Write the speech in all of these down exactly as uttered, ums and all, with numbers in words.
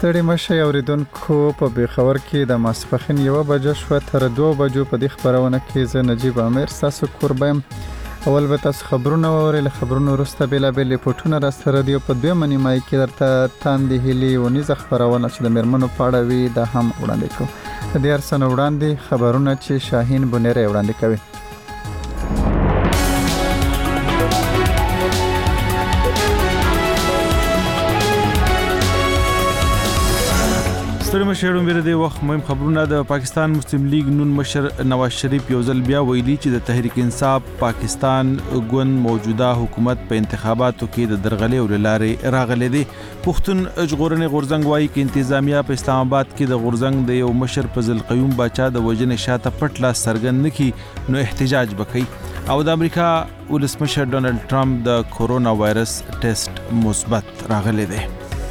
ستړي مشه اوریدونکو په بخور کې د ماسپښین یو بجه شو تر دوه بجو په دې خبرونه کې زه نجیب امیر تاسو قربم اول به تاسو خبرونه ووري له خبرونو وروسته بلا بل پټونه را سره دی په دوه منی مای کې درته تاندې هلي ونی ز خبرونه چې د مرمنو پاړه وی د هم وړاندې کو د ارسن وړاندې خبرونه چې شاهین بنيره وړاندې کوي. ستړي مشه ډومبره دی وخت مهم خبرونه. د پاکستان مسلم لیگ نون مشر نواز شریف یو ځل بیا ویلي چې د تحریک انصاف پاکستان ګوند موجوده حکومت په انتخاباتو کې د درغلې او لارې راغلي دي. پښتون ژغورنې غورځنګ وايي چې انتظامیه په اسلام آباد کې د غورځنګ د یو مشر فضل قیوم باچا د وجنې شاته پټ لاس سرګند نکي نو احتجاج وکړي. او د امریکا ولسمشر ډونالد ټرمپ د کورونا وایرس ټیسټ مثبت راغلی دی.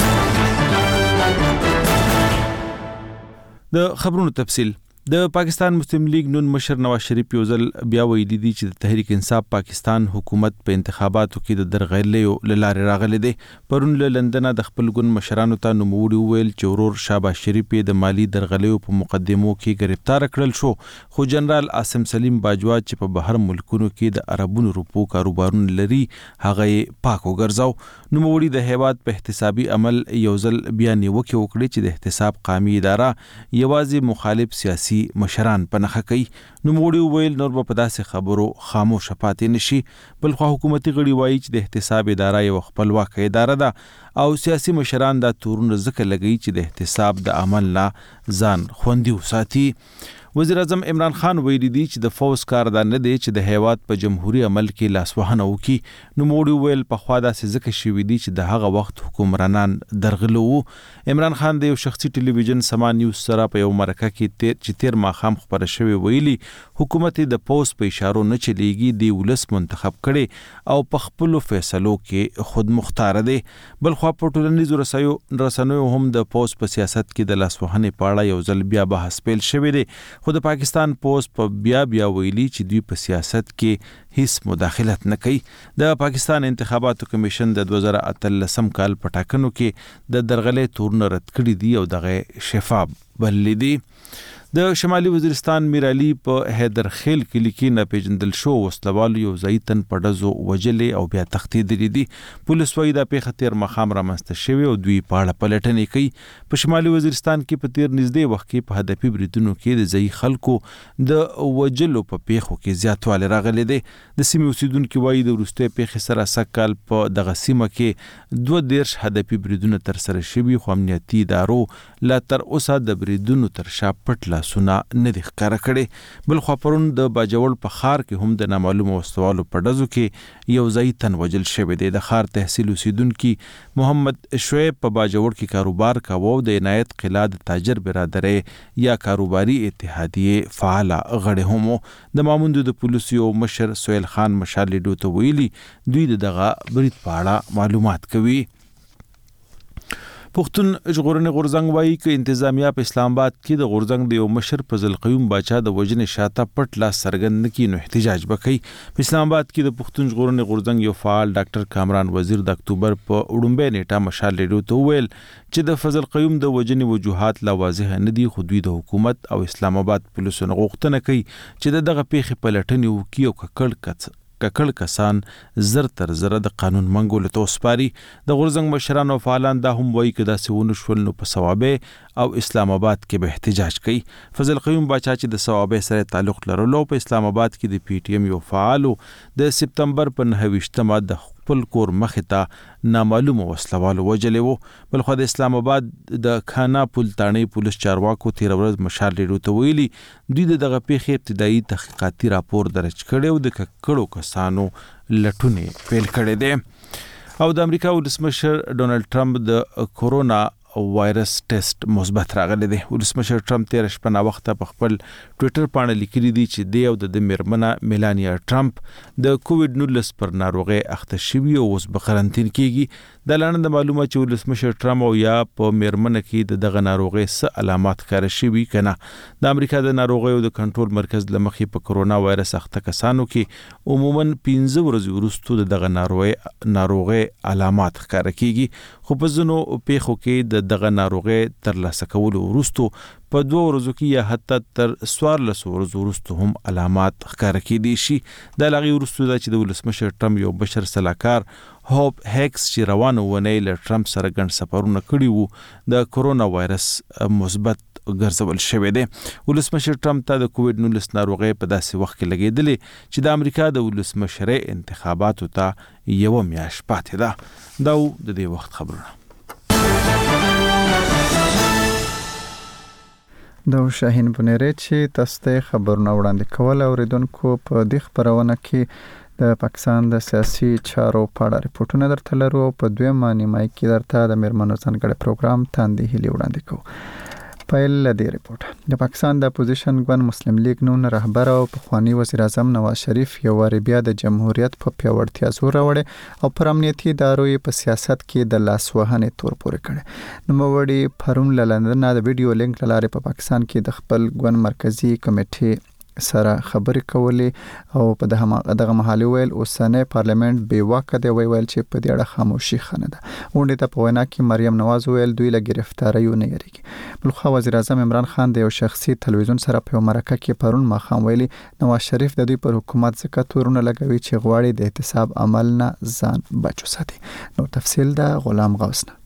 د خبرونو تفصیل. د پاکستان مسلم لیگ نون مشر نواز شریف یو ځل بیا ویلي دي چې د تحریک انصاف پاکستان حکومت په انتخاباتو کې د درغلې لارې راغلي دي. پرون له لندن د خپل ګوند مشرانو ته نوموړي وویل چې ورور شاباش شریف د مالی درغلې په مقدمو کې گرفتار کړل شو، خو جنرال عاصم سلیم باجوا چې په بهر ملکونو کې د عربونو روپو کاروبارونه لري هغه پاک وګرځاو. نوموړي د هیواد په احتسابي عمل یو ځل بیا نیوکه وکړي چې د احتساب قومي اداره یوازې مخالف سیاسي مشران په نخښه کوي. نوموړي وویل نور به په داسې خبرو خاموش پاتې نشي، بل خو حکومتي غړي وایي چې د احتساب اداره یو خپلواکه اداره ده او سیاسي مشران دا تورونه ځکه لګوي چې د احتساب د عمل نه ځان خوندي وساتي. وزیر اعظم عمران خان ویلي دی چې د فوز کار دا نه دی چې د هیواد په جمهوریت عمل کې لاسوهنه وکړي. نوموړي ویل په خوا داسې ځکه شوي دي چې د هغه وخت حکمرانان درغلي وو. عمران خان د یو شخصي ټلویزیون سما نیوز سره په یو مرکه کې تیر چې تیر ماښام خبره شوې ویلي حکومت د پوز په اشارو نه چلیږي، دی ولس منتخب کړي او په خپل فیصلو کې خود مختار دی. بل خو په ټولنیزو رسایو رسنیو هم د پوز په سیاست کې د لاسوهنې په اړه یو ځل بیا بحث پیل شوی دی، خو د پاکستان پوز په بیا بیا ویلي چې دوی په سیاست کې هیڅ مداخلت نه کوي. د پاکستان انتخاباتو کمیشن د دوه زره اتلسم کال په ټاکنو کې د درغلې تورونه رد کړي دي او دغه شفاف بللی دي. د شمالي وزیرستان میرعلی په حیدر خیل کلی کې ناپېژندل شو وسلوالو یو ځای تن په ډزو وجلې او بیا تښتېدلي دي. پولیس وایي دا پیښه تیر ماښام رامنځته شوې او دوی په اړه پلټنې کوي. په شمالي وزیرستان کې په تیر نږدې وخت کې په هدفي بریدونو کې د ځایي خلکو د وجلو په پیښو کې زیاتوالی راغلی دی. د سیمې اوسیدونکي وایي د وروستۍ پیښې سره سږ کال په دغه سیمه کې دوه دېرش هدفي بریدونه ترسره شوي، خو امنیتي ادارو لا تر اوسه د بریدونو تر شا پټ لاسونه نه دي ښکاره کړي. بل خوا پرون د باجوړ په ښار کې هم د نامعلومو وسلوالو په ډزو کې یو ځای تن وجل شوی دی. د ښار تحصیل اوسیدونکي محمد شعیب په باجوړ کې کاروبار کاوه او د عنایت قلعه د تاجر برادرۍ یا کاروباري اتحادیې فعاله غړی هم د ماموندو د پولیسو یو مشر سهیل خان مشال لیډو ته ویلي دوی د دغه برید په اړه معلومات کوي. پښتون ژغورنې غورځنګ وايي چې انتظامیه په اسلام آباد کې د غورځنګ د یو مشر فضل قیوم باچا د وجنې شاته پټ لاس سرګند نکي نو احتجاج وکړي. په اسلام آباد کې د پښتون ژغورنې غورځنګ یو فعال ډاکټر کامران وزیر د اکتوبر په وړومبۍ نیټه مشال لیډو ته وویل چې د فضل قیوم د وجنې وجوهات لا واضح نه دي، خو دوی د حکومت او اسلام آباد پولیسو نه غوښتنه کوي چې دغه پیښې پلټنې وکړي او ککړ کڅ ککړ کسان زر تر زره د قانون منګولو ته وسپاري. د غورځنګ مشران او فعالان دا هم وایي چې داسې ونه شول نو په صوابۍ او اسلام آباد کې به احتجاج کوي. فضل قیوم باچا چې د صوابۍ سره تعلق لرلو په اسلام آباد کې د پی ټی ایم یو فعالو د سپتمبر په نهه ویشتمه د خپل کور مخې ته نامعلومه وسلوالو وجلې وو. بل خو د اسلام آباد د کانا پل تاڼۍ پولیس چارواکو تیر ورځ مشال لیډو ته ویلي دوی د دغه پیښې ابتدایي تحقیقاتي راپور درج کړی او د ککړو کسانو لټونې پیل کړی دی. او د امریکا ولسمشر ډونالد ټرمپ د کورونا وایرس ټیسټ مثبت راغلی دی. ولسمشر ټرمپ تیر شپه نا وخته په خپل ټویټر باندې لیکلي دي چې دی او د میرمنه میلانیا ټرمپ د کووډ نولس پر ناروغي اخته شوي او اوس په قرنطین کېږي. د لاندې معلومه چې ولسمشر ټرمپ او یا په میرمنه کې د دغه ناروغي څه علامات ښکاره شوي کنه. د امریکا د ناروغیو د کنټرول مرکز له مخې په کورونا وایرس اخته کسانو کې عموما پنځه ورځې وروسته د دغه ناروغي ناروغي علامات ښکاره کېږي، خو په ځینو پیښو کې د د دغه ناروغي ترلاسه کولو وروسته په دوه ورځو کې یا حتی تر څوارلس ورځو وروسته هم علامات ښکاره کېدی شي. د هغې وروسته دا چې د ولسمشر ټرمپ یو بشر سلاکار هوپ هیکس چې روانه اونۍ له ټرمپ سره ګڼ سفرونه کړي وو د کرونا وایرس مثبت ګرځول شوی دی. ولسمشر ټرمپ ته د کووډ نولس ناروغي په داسې وخت کې لګېدلې چې د امریکا د ولسمشرۍ انتخاباتو ته یوه میاشت پاتې ده. دا د دې وخت خبرونه. د شاهین بنيري چې تاسو ته خبرونه وړاندې کول اوریدونکو په دې خبرونه کې د پاکستان د سیاسي چارو په اړه ریپورتونه درته لرو. په دویمه نیمایي کې درته د میرمنو ځانګړي پروګرام تاندې هیلې وړاندې کوو. پیل لدی ریپورت. د پاکستان د اپوزیشن ګوند مسلم لیگ نون رهبر او پخوانی وزیر اعظم نواز شریف یو واری بیا د جمهوریت په پیاوړتیا زور راوړي او پر امنیتي ادارو په سیاست کې د لاس وهنې تور پورې کړي. نو وړي پرون لندن د ویډیو لینک لاره په پاکستان کې د خپل ګوند مرکزی کمیټې سره خبرې کولې او په دغه دغه محلي ویل اوسنۍ پارلیمنت بې واکه دی ویل چې په دې اړه خاموشي خنه ده. غونډې ته په وینا کې مریم نواز ویل دوی له ګرفتاریو نه یریږي. بلخوا وزیر اعظم عمران خان د یو شخصي تلویزیون سره په مرکه کې پرون ماښام ویلي نواز شریف د دوی پر حکومت ځکه تورونه لګوي چې غواړي د احتساب عمل نه ځان بچو ساتي. نو تفصیل دا غلام غوث.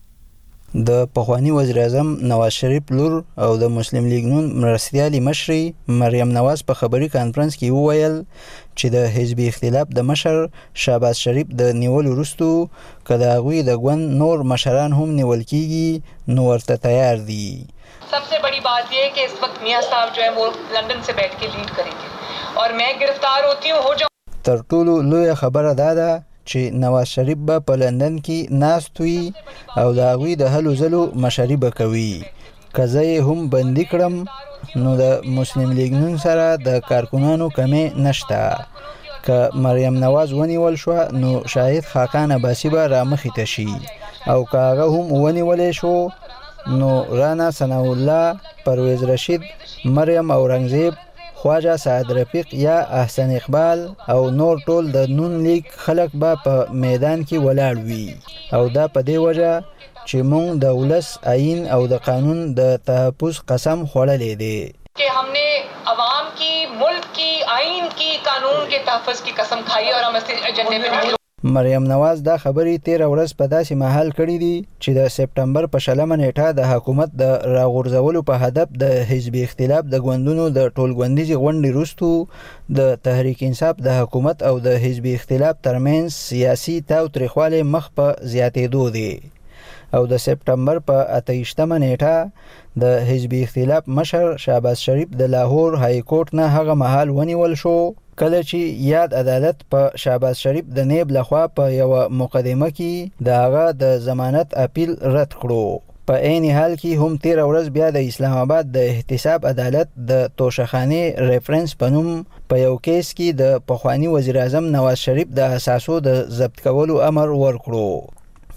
د پخوانی وزیر اعظم نواز شریف لور او د مسلم لیگ نون مرستیالي مشري مریم نواز په خبري کانفرنس کې وویل چې د حزبي اختلاف د مشر شهباز شریف د نیول وروسته کله غوي د ګوند نور مشران هم نیول کیږي نو ورته تیار دي. सबसे बड़ी बात यह है कि इस वक्त मियां साहब जो है वो लंदन से बैठ के लीड करेंगे और मैं गिरफ्तार होती हूँ हो जाऊँ. تر ټولو لوی خبره دا ده چې نواز شریف به په لندن کې ناست وي او د هغوی د هلو ځلو مشري به کوي. که زه یې هم بندي کړم نو د مسلم لیگ نون سره د کارکنانو کمې نشته. که مریم نواز ونیول شوه نو شاهد خاقان عباسي به رامخې ته شي او که هغه هم ونیولی شو نو رانا ثناء الله، پرویز رشید، مریم اورنګزیب، خواجه سعد رفیق یا احسن اقبال او نور ټول د نون لیگ خلک به په میدان کې ولاړ وي او دا په دې وجه چې موږ د ولس آئین او د قانون د تحفظ قسم خوړلې دی कि हमने अवाम की, मुल्क की, आइन की, कानून के तहफ़्फ़ुज़ की कसम खाई और हम इस एजेंडे पे नहीं. مریم نواز دا خبرې تیر ورځ په داسې محل کړې دي چې د سپټمبر په شلمه نیټه د حکومت د راغورځولو په هدف د حزبي اختلاف د ګوندونو د ټولګوندیزې غونډې وروسته د تحریک انصاف د حکومت او د حزبي اختلاف ترمنځ سیاسي تاوتریخوالی مخ په زیاتېدو دی او د سپټمبر په اته ویشتمه نیټه د حزبي اختلاف مشر شهباز شریف د لاهور های کورټ نه هغه مهال ونیول شو کله چې یاد عدالت په شهباز شریف د نیب لخوا په یو مقدمه کې د هغه د ضمانت اپیل رد کړو. په عین حال کې هم تیر ورځ بیا د اسلام آباد د احتساب عدالت د توشخانه ریفرنس په نوم په یو کیس کې د پخوانی وزیر اعظم نواز شریف د اساسو د ضبط کولو امر ورکړو.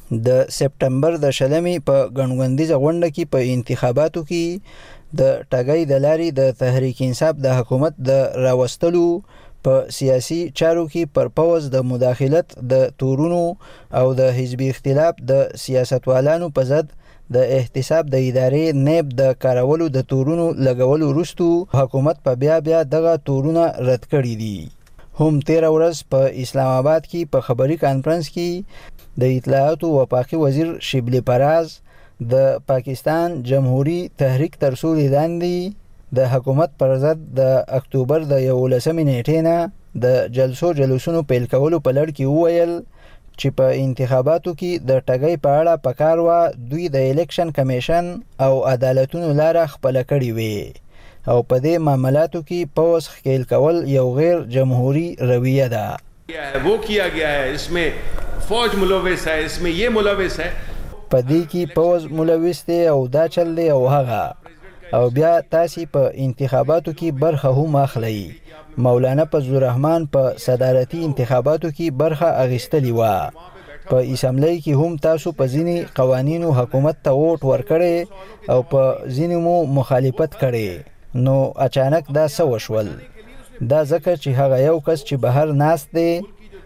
د سپټمبر د شلمې په ګڼګوندیزه غونډه کې په انتخاباتو کې د ټاګۍ د لارې د تحریک انصاف د حکومت د راوستلو په سیاسي چارو کې پر پوز د مداخلت د تورونو او د حزبي اختلاف د سیاستوالانو په ضد د احتساب د ادارې نیب د کارولو د تورونو لګولو وروسته حکومت په بیا بیا دغه تورونه رد کړي دي. هم تیر ورځ په اسلام آباد کې په خبري کانفرنس کې د اطلاعات او وفاقي وزیر شبلی پراز د پاکستان جمهوریت تحریک ترسول لاندې د حکومت پر ضد د اکتوبر د یولسمې نیټې نه د جلسو جلوسونو پیل کولو په لړ کې وویل چې په انتخاباتو کې د ټاګۍ په اړه پکار و دوی د الیکشن کمیشن او عدالتونو لاره خپله کړې وي او په دې معاملاتو کې پوز ښکیل کول یو غیر جمهوری رویه ده. वो किया गया है, इसमें फौज मुलविस है, इसमें ये मुलविस है. په دې کې پوز ملوث دی او دا چل دی او هغه او بیا تاسې په انتخاباتو کې برخه هم اخلئ. مولانا فضل الرحمن په صدارتي انتخاباتو کې برخه اخیستلې وه. په اسمبلی کې هم تاسو په ځینې قوانینو حکومت ته ووټ ورکړی او په ځینې مو مخالفت کړی نو اچانک دا څه وشول؟ دا ځکه چې هغه یو کس چې بهر ناست دی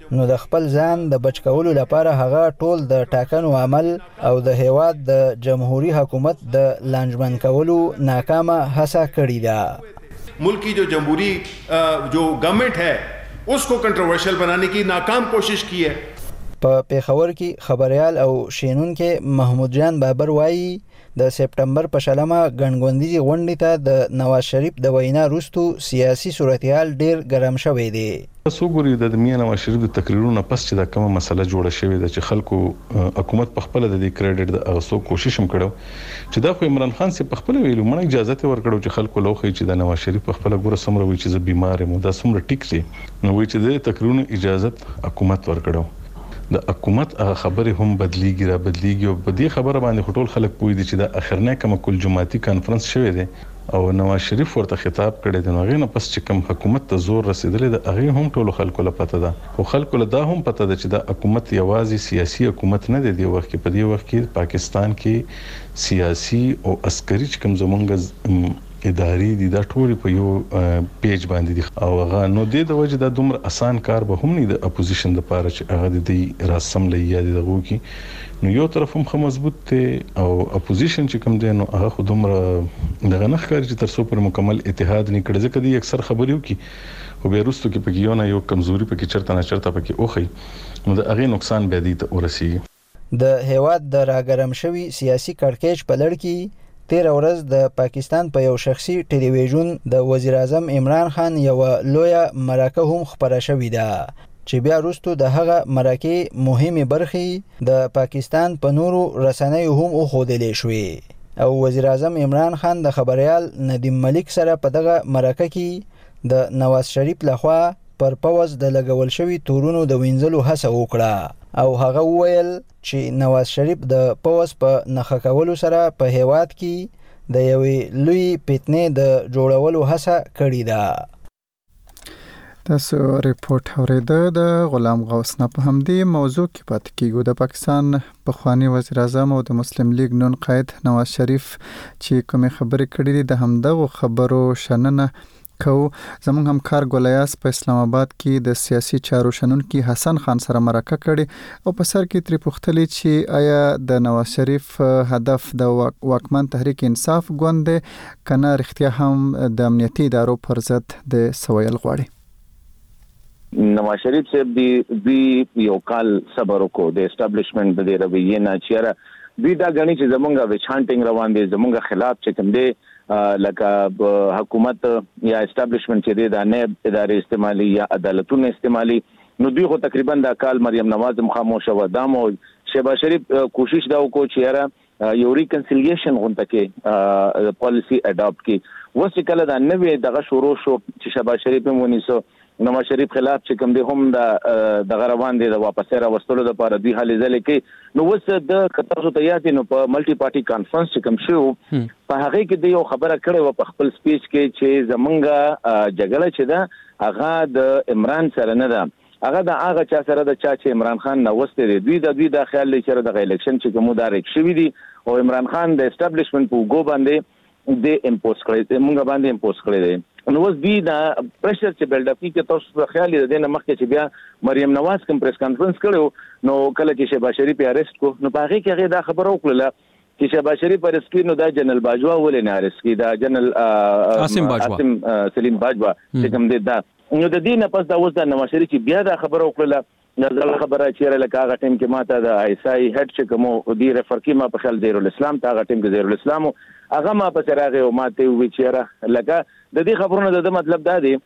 نو د خپل ځان د بچ کولو لپاره هغه ټول د ټاکنو عمل او د هیواد د جمهوریت حکومت د لانجمن کولو ناکامه هڅه کړې ده. मुल्क की जो जमहूरी जो गवर्नमेंट है उसको कंट्रोवर्शियल बनाने की नाकाम कोशिश की है. په پیښور کې خبريال او شینونکو محمود جان بابر وایي د سپټمبر په شلمه غنغوندیزي غونډې ته د نواز شریف د وینا وروسته سیاسي صورتحال ډیر ګرم شوی دی. سو ګوري د میا نواز شریف د تقریرونو پس چې دا کومه مسله جوړه شوې ده چې خلکو حکومت په خپل د کریډټ د اغسو کوشش هم کړو چې دا خو عمران خان سي په خپل ویلو مړ اجازه ته ورکړو چې خلکو لوخي چې د نواز شریف په خپل ګوره سمره وي چې زه بیمار یم دا سمره ټیک دي نو وی چې د تقریرونو اجازه حکومت ورکړو. د حکومت خبره هم بدلیږي را بدلیږي او په دې خبره باندې ټول خلک پوي دي چې د اخرنه کوم کل جماعتي کانفرنس شوه دی او نواز شریف ورته خطاب کړی دی نو غي نه پس چې کوم حکومت ته زور رسیدلې د هغه هم ټول خلکو له پته ده او خلکو له دا هم پته ده چې د حکومت یوازې سیاسي حکومت نه دی دی وخت کې په دې وخت کې پاکستان کې سیاسي او عسکري کوم زمونږ اداري دي دا ټول په یو پیج باندې دي او هغه نو د وجه د دومره اسان کار به هم نه د اپوزیشن د پاره چې هغه د دې رسم لې یا دغه کی نو یو طرف هم مضبوط ته او اپوزیشن چې کوم دی نو هغه خودمره دغه نه ښکاري چې تر څو پر مکمل اتحاد نه کړي ځکه دی اکثر خبريو کی او به وروسته کې پکې یو نه یو کمزوري پکې چرته نه چرته پکې اوخی نو د هغه نقصان به دي ته ورسي. د هیواد د راګرم شوی سیاسي کړکېچ په لړ کې تیر ورځ د پاکستان په یو شخصي ټلویزیون د وزیر اعظم عمران خان یو لویه مرکه هم خبره شوې ده چې بیا وروسته د هغه مرکه مهمه برخې د پاکستان په نورو رسنیو هم وښودلې شوې او وزیر اعظم عمران خان د خبريال ندیم ملک سره په دغه مرکه کې د نواز شریف لخوا پر پوز د لګول شوی تورونو د وینځلو هڅه وکړه او هغه وویل چې نواز شریف د پوز په نخښه کولو سره په هیواد کې د یوې لوی فتنې د جوړولو هڅه کړې ده. تاسو ریپورت اوریده د غلام غوث نه په همدې موضوع کې پاتې کیږو. د پاکستان پخوانی وزیر اعظم او د مسلم لیگ نون قائد نواز شریف چې کومه خبرې کړې دي د همدغه خبرو شننه کو زمونږ همکار ګولیاس په اسلام آباد کې د سیاسي چارو شنونکي حسن خان سره مرکه کړي او په سر کې تری پوښتلې چې آیا د نواز شریف هدف د واکمن تحریک انصاف ګوند کنه رښتیا هم د امنیتي ادارو پر ضد د سویل غواړي. نواز شریف صاحب دی دی یو کال صبر وکړو د اسټابلیشمنت د رویې نه چیرې دوی دا غني چې زمونږه وچانټینګ روان دي زمونږه خلاف چې کوم دي لکه حکومت یا اسټابلیشمنت چې د نه ادارې استعمالي یا عدالتونو استعمالي نو دوی خو تقریبا د کال مریم نواز مخاموش و دامو شهباز شریف کوشش دا وکړو چې یاره یو ریکنسیلیشن غونډه کې پالیسی اډاپټ کی وسه کله دا نوې دغه شروع شو چې شهباز شریف مونیسو نواز شریف خلاف چې کوم دي هم د د غروان دي د واپس را وستلو د لپاره دوی حل ځل کې نو وسه د کتاسو تیاتي نو په ملټي پارټي کانفرنس چې کوم شو په هغه کې د یو خبره کړې و په خپل سپیچ کې چې زمونږه جګړه چې ده هغه د عمران سره نه ده هغه د هغه چا سره د چا چې عمران خان نو وسته دي دوی د دوی د خیال لري چې د الیکشن چې کوم دارک شوی دي او عمران خان د اسټابلیشمنت په ګو باندې د امپوز کړی موږ باندې امپوز کړی دي نو اوس دی دا پریشر چې بلډ اپ کې تاسو په خیال دې نه مخکې چې بیا مریم نواز کوم پریس کانفرنس کړو نو کله چې شهباز شریف اریسټ کو نو په هغه کې هغه دا خبر وکړه چې شهباز شریف اریسټ کړي نو دا جنرال باجوا ولې نه اریسټ کړي دا جنرال عاصم باجوا عاصم سلیم باجوا چې کوم دې دا نو د دې نه پس دا اوس د نواز شریف چې بیا دا خبر وکړه نظر خبره چې لکه هغه ټیم کې ماته د ایسای هډ چې کوم دی ریفر کې ما په خیال زیر الاسلام تا هغه ټیم کې زیر الاسلام هغه ما په سراغه او ماته وی چیرې لکه د دې خبرونو د مطلب دا دی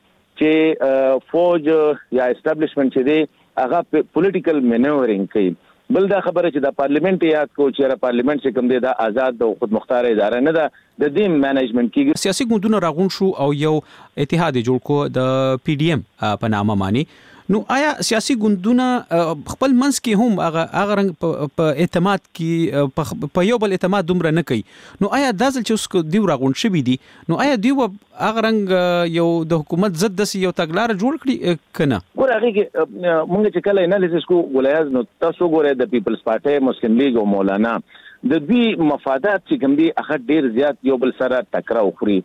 چې فوج یا اسټابلیشمنت چې دی هغه پولیټیکل مینورینګ کوي بل دا خبره چې د پارلیمنت یاد کو چې پارلیمنت چې کوم دی دا آزاد او خود مختار اداره نه ده د دې منیجمنت کې سیاسي ګوندونه راغون شو او یو اتحاد جوړ کو د پی ډی ایم په نامه معنی نو آیا سیاسي ګوندونه خپل منځ کې هم هغه هغه رنګ په اعتماد کې په یو بل اعتماد دومره نه کوي نو آیا د ځل چې اوس دی راغون شوی دي نو آیا دی هغه رنګ یو د حکومت ضد د یو تګلار جوړ کړي کنه ګور هغه کې مونږ چې کله انالیسس کو ولایز نو تاسو ګوره د پیپلز پارټي مسلم لیگ او مولانا د دوی مفادات چې کوم دي هغه ډیر زیات یو بل سره ټکراو خوري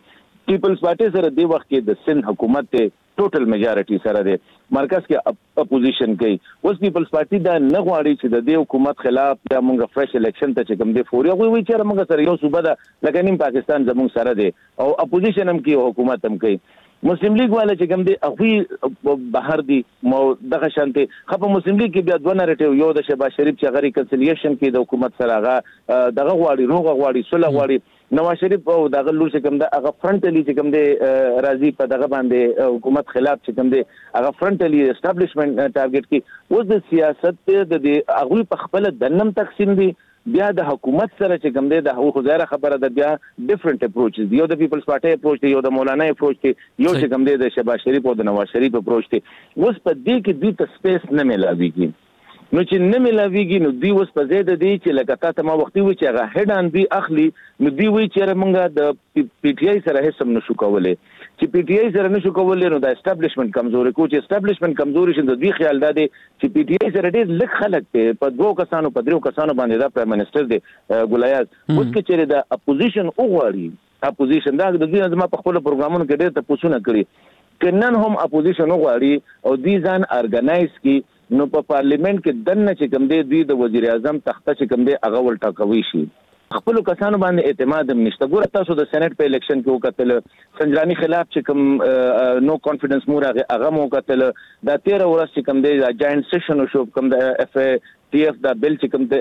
پیپلز پارټي سره د وخت کې د سند حکومت ته ټوټل میجارټي سره دی مرکز کې اپوزیشن کوي اوس پیپلز پارټي دا نه غواړي چې د دې حکومت خلاف د موږ فرش الیکشن ته چې کوم دی فوري وي وي چې موږ سره یو صوبه ده لکه نیم پاکستان زموږ سره دی او اپوزیشن هم کوي حکومت هم کوي مسلم لیگ والا چې کوم دی هغه بهر دي مو دغه شانتي خو مسلم لیگ کې بیا دوه نریټیو یو د شهباز شریف چې غری کنسیلیشن کې د حکومت سره هغه دغه غواړي روغه غواړي صلح غواړي نواز شریف او دغه لور چې کوم دی هغه فرنټلی چې کوم دی راضي په دغه باندې حکومت خلاف چې کوم دی هغه فرنټلی اسټابلیشمنت ټارګټ کې اوس د سیاست د هغه په خپل دنم تقسیم دي بیا د حکومت سره چې کوم دی د هغه ظاهره خبره ده بیا ډیفرنٹ اپروچز یو د پیپلز پارټي اپروچ دی یو د مولانا اپروچ دی یو چې کوم دی د شهباز شریف او د نواز شریف اپروچ دی اوس په دې کې دوی ته سپیس نه ملاويږي نو چې نه ملاويږي نو دوی اوس په زیاده دی چې لکه تاسو ما وختي و چې هغه هډ ان دی اخلي نو دوی وی چې موږ د پی ټی آی سره هیڅ هم نشو کولای چې پی ټی آی سره نشو کولای نو د اسټابلیشمنت کمزوري کو چې اسټابلیشمنت کمزوري شند دوی خیال ده چې پی ټی آی سره ډېر لږ خلک ته په دوه کسانو په درو کسانو باندې دا پرایم منسٹر دی ګولیاز اوس کې چې د اپوزیشن وغواړي اپوزیشن دا د دوی ځما په خپل پروګرامونو کې ډېر ته پوښتنه کړي کنن هم اپوزیشن وغواړي او دوی ځان ارګنایز کی نو په پارلیمنت کې دنه چې کوم دی دوی د وزیر اعظم تخته چې کوم دی هغه ولټا کوي شي خپل کسانو باندې اعتماد هم نشته ګوره تاسو د سېنات په الیکشن کې وکتل سنجرانی خلاف چې کوم نو کانفیډنس مور هغه مو وکتل دا تیرہ ورځ چې کوم دی جاینټ سیشن شو کوم د اف ټي اف دا بل چې کوم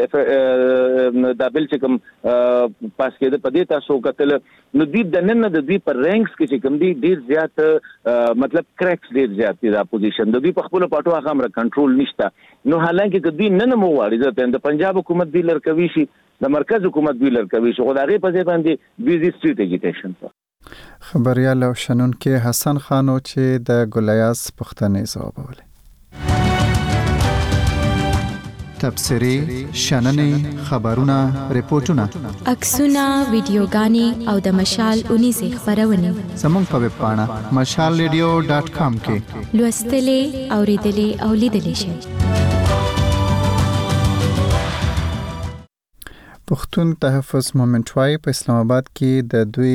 د دا بل چې کوم پاس کېده په دې تاسو وکتل نو دوی د نن د دوی پر رینکس کې چې کوم دی ډیر زیات مطلب کریکس ډیر زیات دي د اپوزیشن د دوی په خپل پټو هغه امر کنټرول نشته نو حالانکه کدی نن مو واړي د پنجاب حکومت دی لړکوي شي د مرکز حکومت دی لړکوي شي خدای په ځای باندې بیزی سټریټ اجیټیشن خبريال او شنن کې حسن خانو چې د ګولیاز پښتنې ځوابول تبصری شننې خبرونه ریپورتونه عکسونه ویډیوګانې او د مشال اونیزه خبرونه زموږ په ویب پاڼه مشال ریډیو ډاټ کام کې لوستلې اوریدلې او لیدلې شئ پښتون تحفظ مومنټ وای په اسلام آباد کې د دوی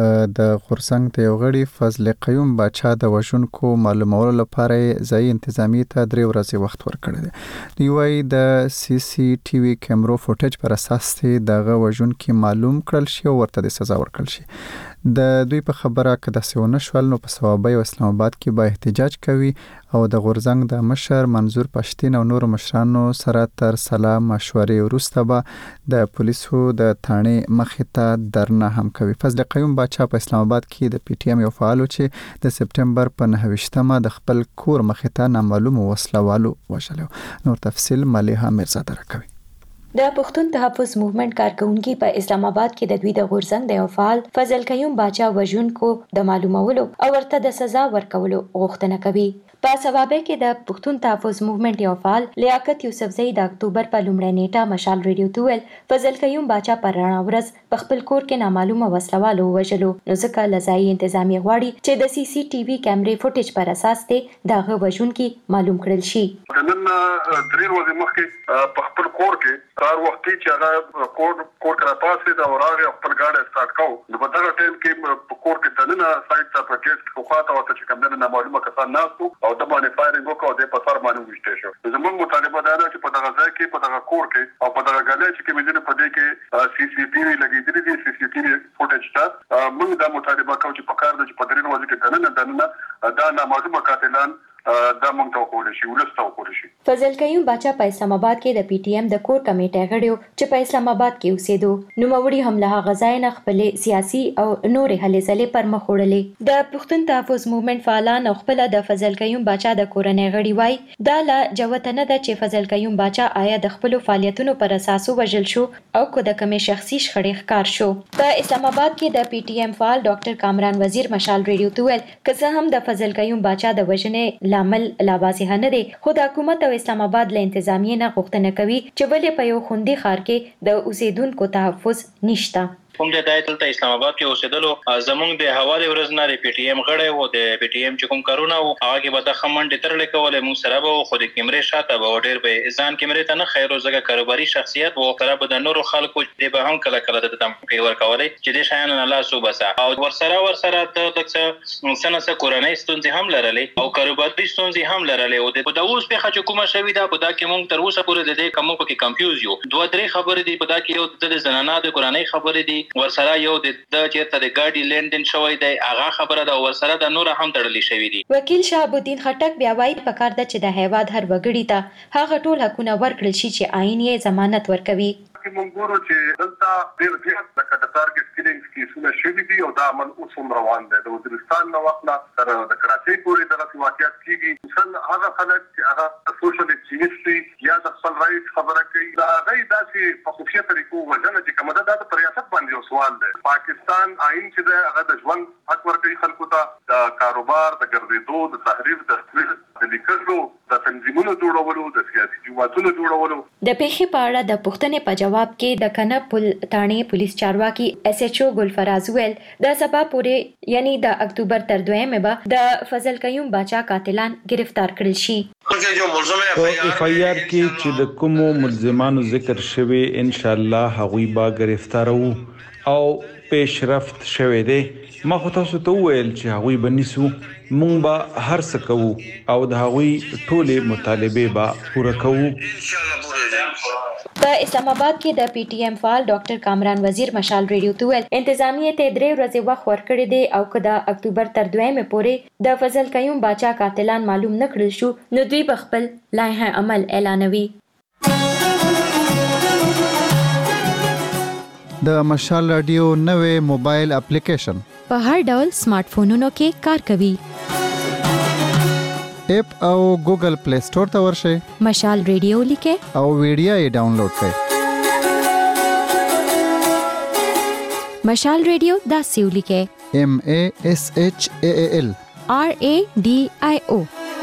د غورځنګ د یو غړي فضل قیوم باچا د وژونکو معلومولو لپاره ځای انتظامی ته درې ورځې وخت ورکړی دی دوی وای د سی سی ټي وي کیمرو فوټیج پر اساس ته دغه وژونکي معلوم کړل شي او ورته د سزا ورکړل شي د دوی په خبره کې د سونه شول نو په ثوابي اسلام آباد کې به احتجاج کوي او د غورځنګ د مشر منظور پښتين او نور مشرانو سره تر سلام مشورې وروسته به د پولیسو د ثانې مخې ته درنه هم کوي فضل قیوم باچا په اسلام آباد کې د پی ټی ایم یو فعال چې د سپټمبر په نهه ویشتمه د خپل کور مخې ته نامعلوم وسلوالو وشلو نور تفصیل مليحه مرزا درکوي د پښتون تحفظ موومېنټ کارکونکو په اسلام آباد کې د دوی د غورځنګ د یو فعال فضل قیوم باچا وژونکو د معلومولو او ورته د سزا ورکولو غوښتنه کوي په سبب کې د پښتون تحفظ موومېنټ یو فعال لیاقت یوسفزئی د اکتوبر په لومړۍ نیټه مشال ریډیو ته ویل فضل قیوم باچا پر رڼا ورځ په خپل کور کې نامعلومه وسلوالو وژلو نو ځکه لزای انتظامی غواړي چې د سی سی ټي وي کیمرې فوټیج پر اساس ته دغه وژونکي معلوم کړل شي نن درې ورځې مخکې په خپل کور کې کار وخت چې هغه کور کور کرا پاسې دا وراغه خپل گاډي سٹارټ کاو نو په دغه ټیم کې په کور کې دنه سایت ته پکېټ خو خاطه وته چې کوم نه معلومه کسان ناسو او د باندې فایرینګ وکاو د په سر باندې وشته شو زموږ مطالبه دا ده چې په دغه ځای کې په دغه کور کې او په دغه غاډي چې کوم دې په دې کې سی سی ټي وي لګېدلې دي سی سی ټي وي فوټیج تا موږ دا مطالبه کوو چې په کار د په درې ورځې کې دنه دنه دا نامعلومه قاتلان دا مونږ ته وکول شي ولسته وکول شي فضل قیوم باچا په اسلام آباد کې د پی ټی ایم د کور کمیټې غړیو چې په اسلام آباد کې اوسېدو نو موري هم له غزای نه خپل سیاسي او نور هلې ځلې پر مخ وړلې د پښتون تحفظ موومېنټ فعالان خپل د فضل قیوم باچا د کورنۍ غړي وای دا لا جوته نه ده چې فضل قیوم باچا آیا د خپل فعالیتونو پر اساس وژل شو او کو د کمی شخصي شخړې ښکار شو په اسلام آباد کې د پی ټی ایم فعال ډاکټر کامران وزیر مشال ریډیو ته ویل که هم د فضل قیوم باچا د وژنې لامل لا واضح نه دی خو د حکومت او اسلام آباد له انتظامیې نه غوښتنه کوي چې ولې په یو خوندي ښار کې د اوسیدونکو تحفظ نشته کوم د دایتل ته اسلام آباد کې اوسېدلو زمونږ د حواله ورځ نه پی ټی ایم غړی وو د پی ټی ایم چې کوم کارونه وو هغه کې به د خمنډ ترلې کولې موږ سره به خو د کیمرې شاته به ډېر به ځان کیمرې ته نه خیر او زګه کاروباري شخصیت وو سره به د نورو خلکو د به هم کله کله د تم کې ورکولې چې د شایانو نه لاس وباسه او ورسره ورسره د لکه سنسه کورنۍ ستونزې هم لرلې او کاروباري ستونزې هم لرلې او د اوس په خچ کومه شوی دا په دا کې موږ تر اوسه پورې د دې کومو کې کنفیوز یو دوه درې خبرې دي په دا کې یو د زنانه د کورنۍ خبرې دي ورسره یو د چیرته د ګاډي لندن شوی دی هغه خبره دا ورسره د نور هم تړلې شوی دي. وکیل شهاب الدین خټک بیا وایي پکار ده چې د هیواد هر وګړي ته هغه ټول حقونه ورکړل شي چې آئین یې ضمانت ورکوي. کې مونږ ګورو چې دلته ډېر زیات د کډتار کې سکرینینګ کیسونه شوي دي او دا عمل اوس هم روان دی. د وزیرستان نو وخت تر د کراچۍ پورې دغه واقعیت کیږي. مثلا هغه خلک چې هغه سوشل اکټیویسټ یا د خپل رایټ خبره کوي دا هغه داسې په خفیه طریقو وژنه چې کومه ده د ریاست باندې یو سوال دی. پاکستان آئین چې دی هغه د ژوند حق ورکوي خلکو ته، د کاروبار د ګرځېدو، د تحریر، د د لیکلو، د تنظیمونو جوړولو، د سیاسي جماعتونو جوړولو. د پیښې په اړه د پوښتنې په جواب کې د کنه پل تانې پولیس چارواکي ایس ایچ او ګلفراز ویل د سبا پورې یعنی د اکتوبر تر دویمه به د فضل قیوم باچا قاتلان گرفتار کړل شي. په اف آی آر کې چې د کومو ملزمانو ذکر شوی ان شاء الله هغوی به گرفتار وو او پیشرفت شوه دی. ما خو تاسو ته ویل چې هغوی بنیسو مونږ به هر څه کوو او د هغوی ټولې مطالبه به پوره کوو. په اسلام آباد کې د پی ټی ایم فعال ډاکټر کامران وزیر مشال ریډیو ته ویل انتظامیه ته درې ورځې وخت ورکړی دی او که د اکتوبر تر دویمه پورې د فضل قیوم باچا قاتلان معلوم نه کړل شو نو دوی به خپل لایحه عمل اعلانوي. د مشال رادیو نوې موبایل اپلیکیشن په هر ډول سمارټ فونونو کې کار کوي. اپ او ګوګل پلی سٹور ته ورشئ، مشال ریډیو لیکئ او ویډیو یې ډاونلوډ کړئ. مشال ریډیو داسې ولیکئ ایم ای ایس ایچ ای ای ایل آر ای ډی آی او.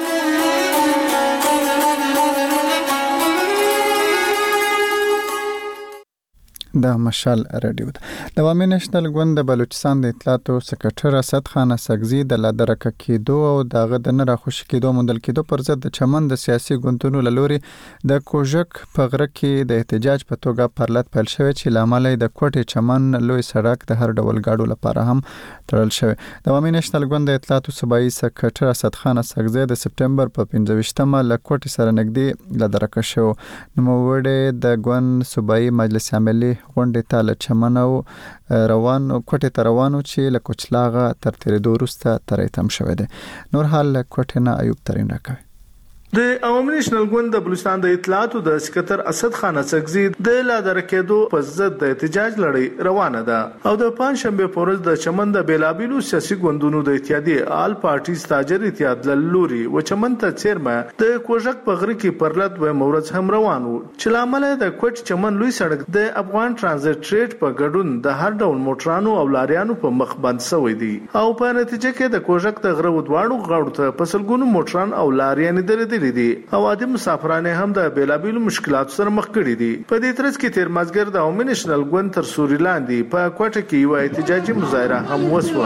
د مشال رادیو د عوامي نېشنل ګوند د بلوچستان د اطلاعاتو سکرټر اسد خان سګزی د لادرک کېدو او دغه د نه راخوشي کېدو موندل کېدو پر ضد د چمن د سیاسي ګوندونو لوري د کوژک په غره کې د احتجاج په توګه پرلط پیل شوی چې لامل د کوټې چمن لوی سړک د هر ډول گاډو لپاره هم تړل شوی. د عوامي نېشنل ګوند د اطلاعاتو صوبایي سکرټر اسد خان سګزی د سپټمبر په پنځه ویشتمه له کوټې سره نږدې لادرک شو. نو وړه د ګوند صوبایي مجلس عملي غونډې ته له چمن او روان کوټې ته روانو چې له کوچلاغه تر تیرېدو وروسته ترې تم شوی دی. نور حال له کوټې نه ایوب ترین راکوي. د عوامي نېشنل ګوند د بلوچستان د اطلاعاتو د سکرټر اسد خان سګزی د لادرک کېدو په ضد د احتجاج لړۍ روانه ده او د پنځشنبه په ورځ د چمن د بیلابیلو سیاسي ګوندونو د اتحادیې آل پارټیز تاجر اتحاد لوري و چمن ته چیرمن د کوژک په غره کې پرلط و مورز هم روان وو چې لامل د کوټ چمن لوی سړک د افغان ترانزیت ټریډ په ګډون د هر ډول موټرانو او لاریانو په مخ بند شوی دی او په نتیجه کې د کوژک د غره ودواړو غاړو ته پسلګونو موټران او لاریان درې دي او عادي مسافران هم د بیلابیلو مشکلاتو سره مخ کړي دي. په دې ترڅ کې تیر مازګر د عوامي نېشنل ګوند تر سوري لاندې په کوټه کې یو احتجاجي مظاهره هم وسوه.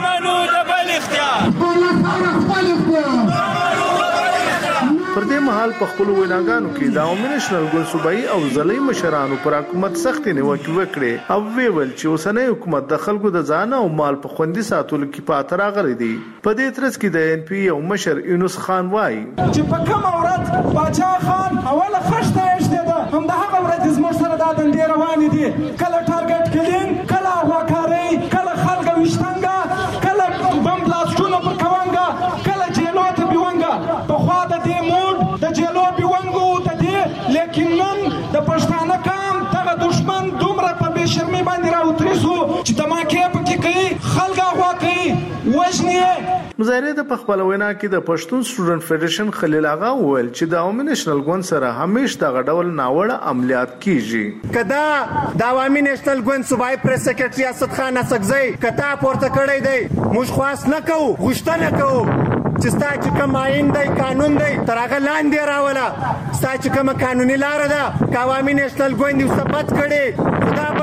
پر دې مهال په خپل ویناګانو کې د عوامي نېشنل ګوند صوبایي او ضلعي مشرانو پر حکومت سختې نیوکې وکړې او ویل چې اوسنۍ حکومت د خلکو د ځان او مال په خوندي ساتلو کې پاتې راغلی دی. په دې ترڅ کې د ان پی او مشر یونس خان وایي چې په کوم ورځ باچا خان اوله خشته اشته ده هم د هغه ورځ زموږ سره د دندې روانې دي کله ټارګټ کلین کله هواکاري کله خلک وشتنګا کله بم بلاستونه پر کوانګا کله جیلو ته بیونګا په خوا د دې موډ د جیلو بیونګو ته دي لیکن نن د پښتانه کام دغه دشمن دومره په بې شرمۍ باندې راوتریسو چې د ماکې پکې کوي خلک هغه کوي وژني. مظاهره د پخپل وینا کې د پښتون سټوډنټ فدریشن خلیل آغا وویل چې د عوامي نېشنل ګوند سره همیشه دغه ډول ناوړه عملیات کیږي. کدا د عوامي نېشنل ګوند صوبایي پریس سکرټري اسد خان سګزی کتا پورته کړی دی موږ خواست نه کوو غوښتنه کوو چې ستا چې کوم آئین دی قانون دی تر هغه لاندې راوله ستا چې کومه قانوني لاره ده که عوامي نېشنل ګوند یې ثبت کړي خدا به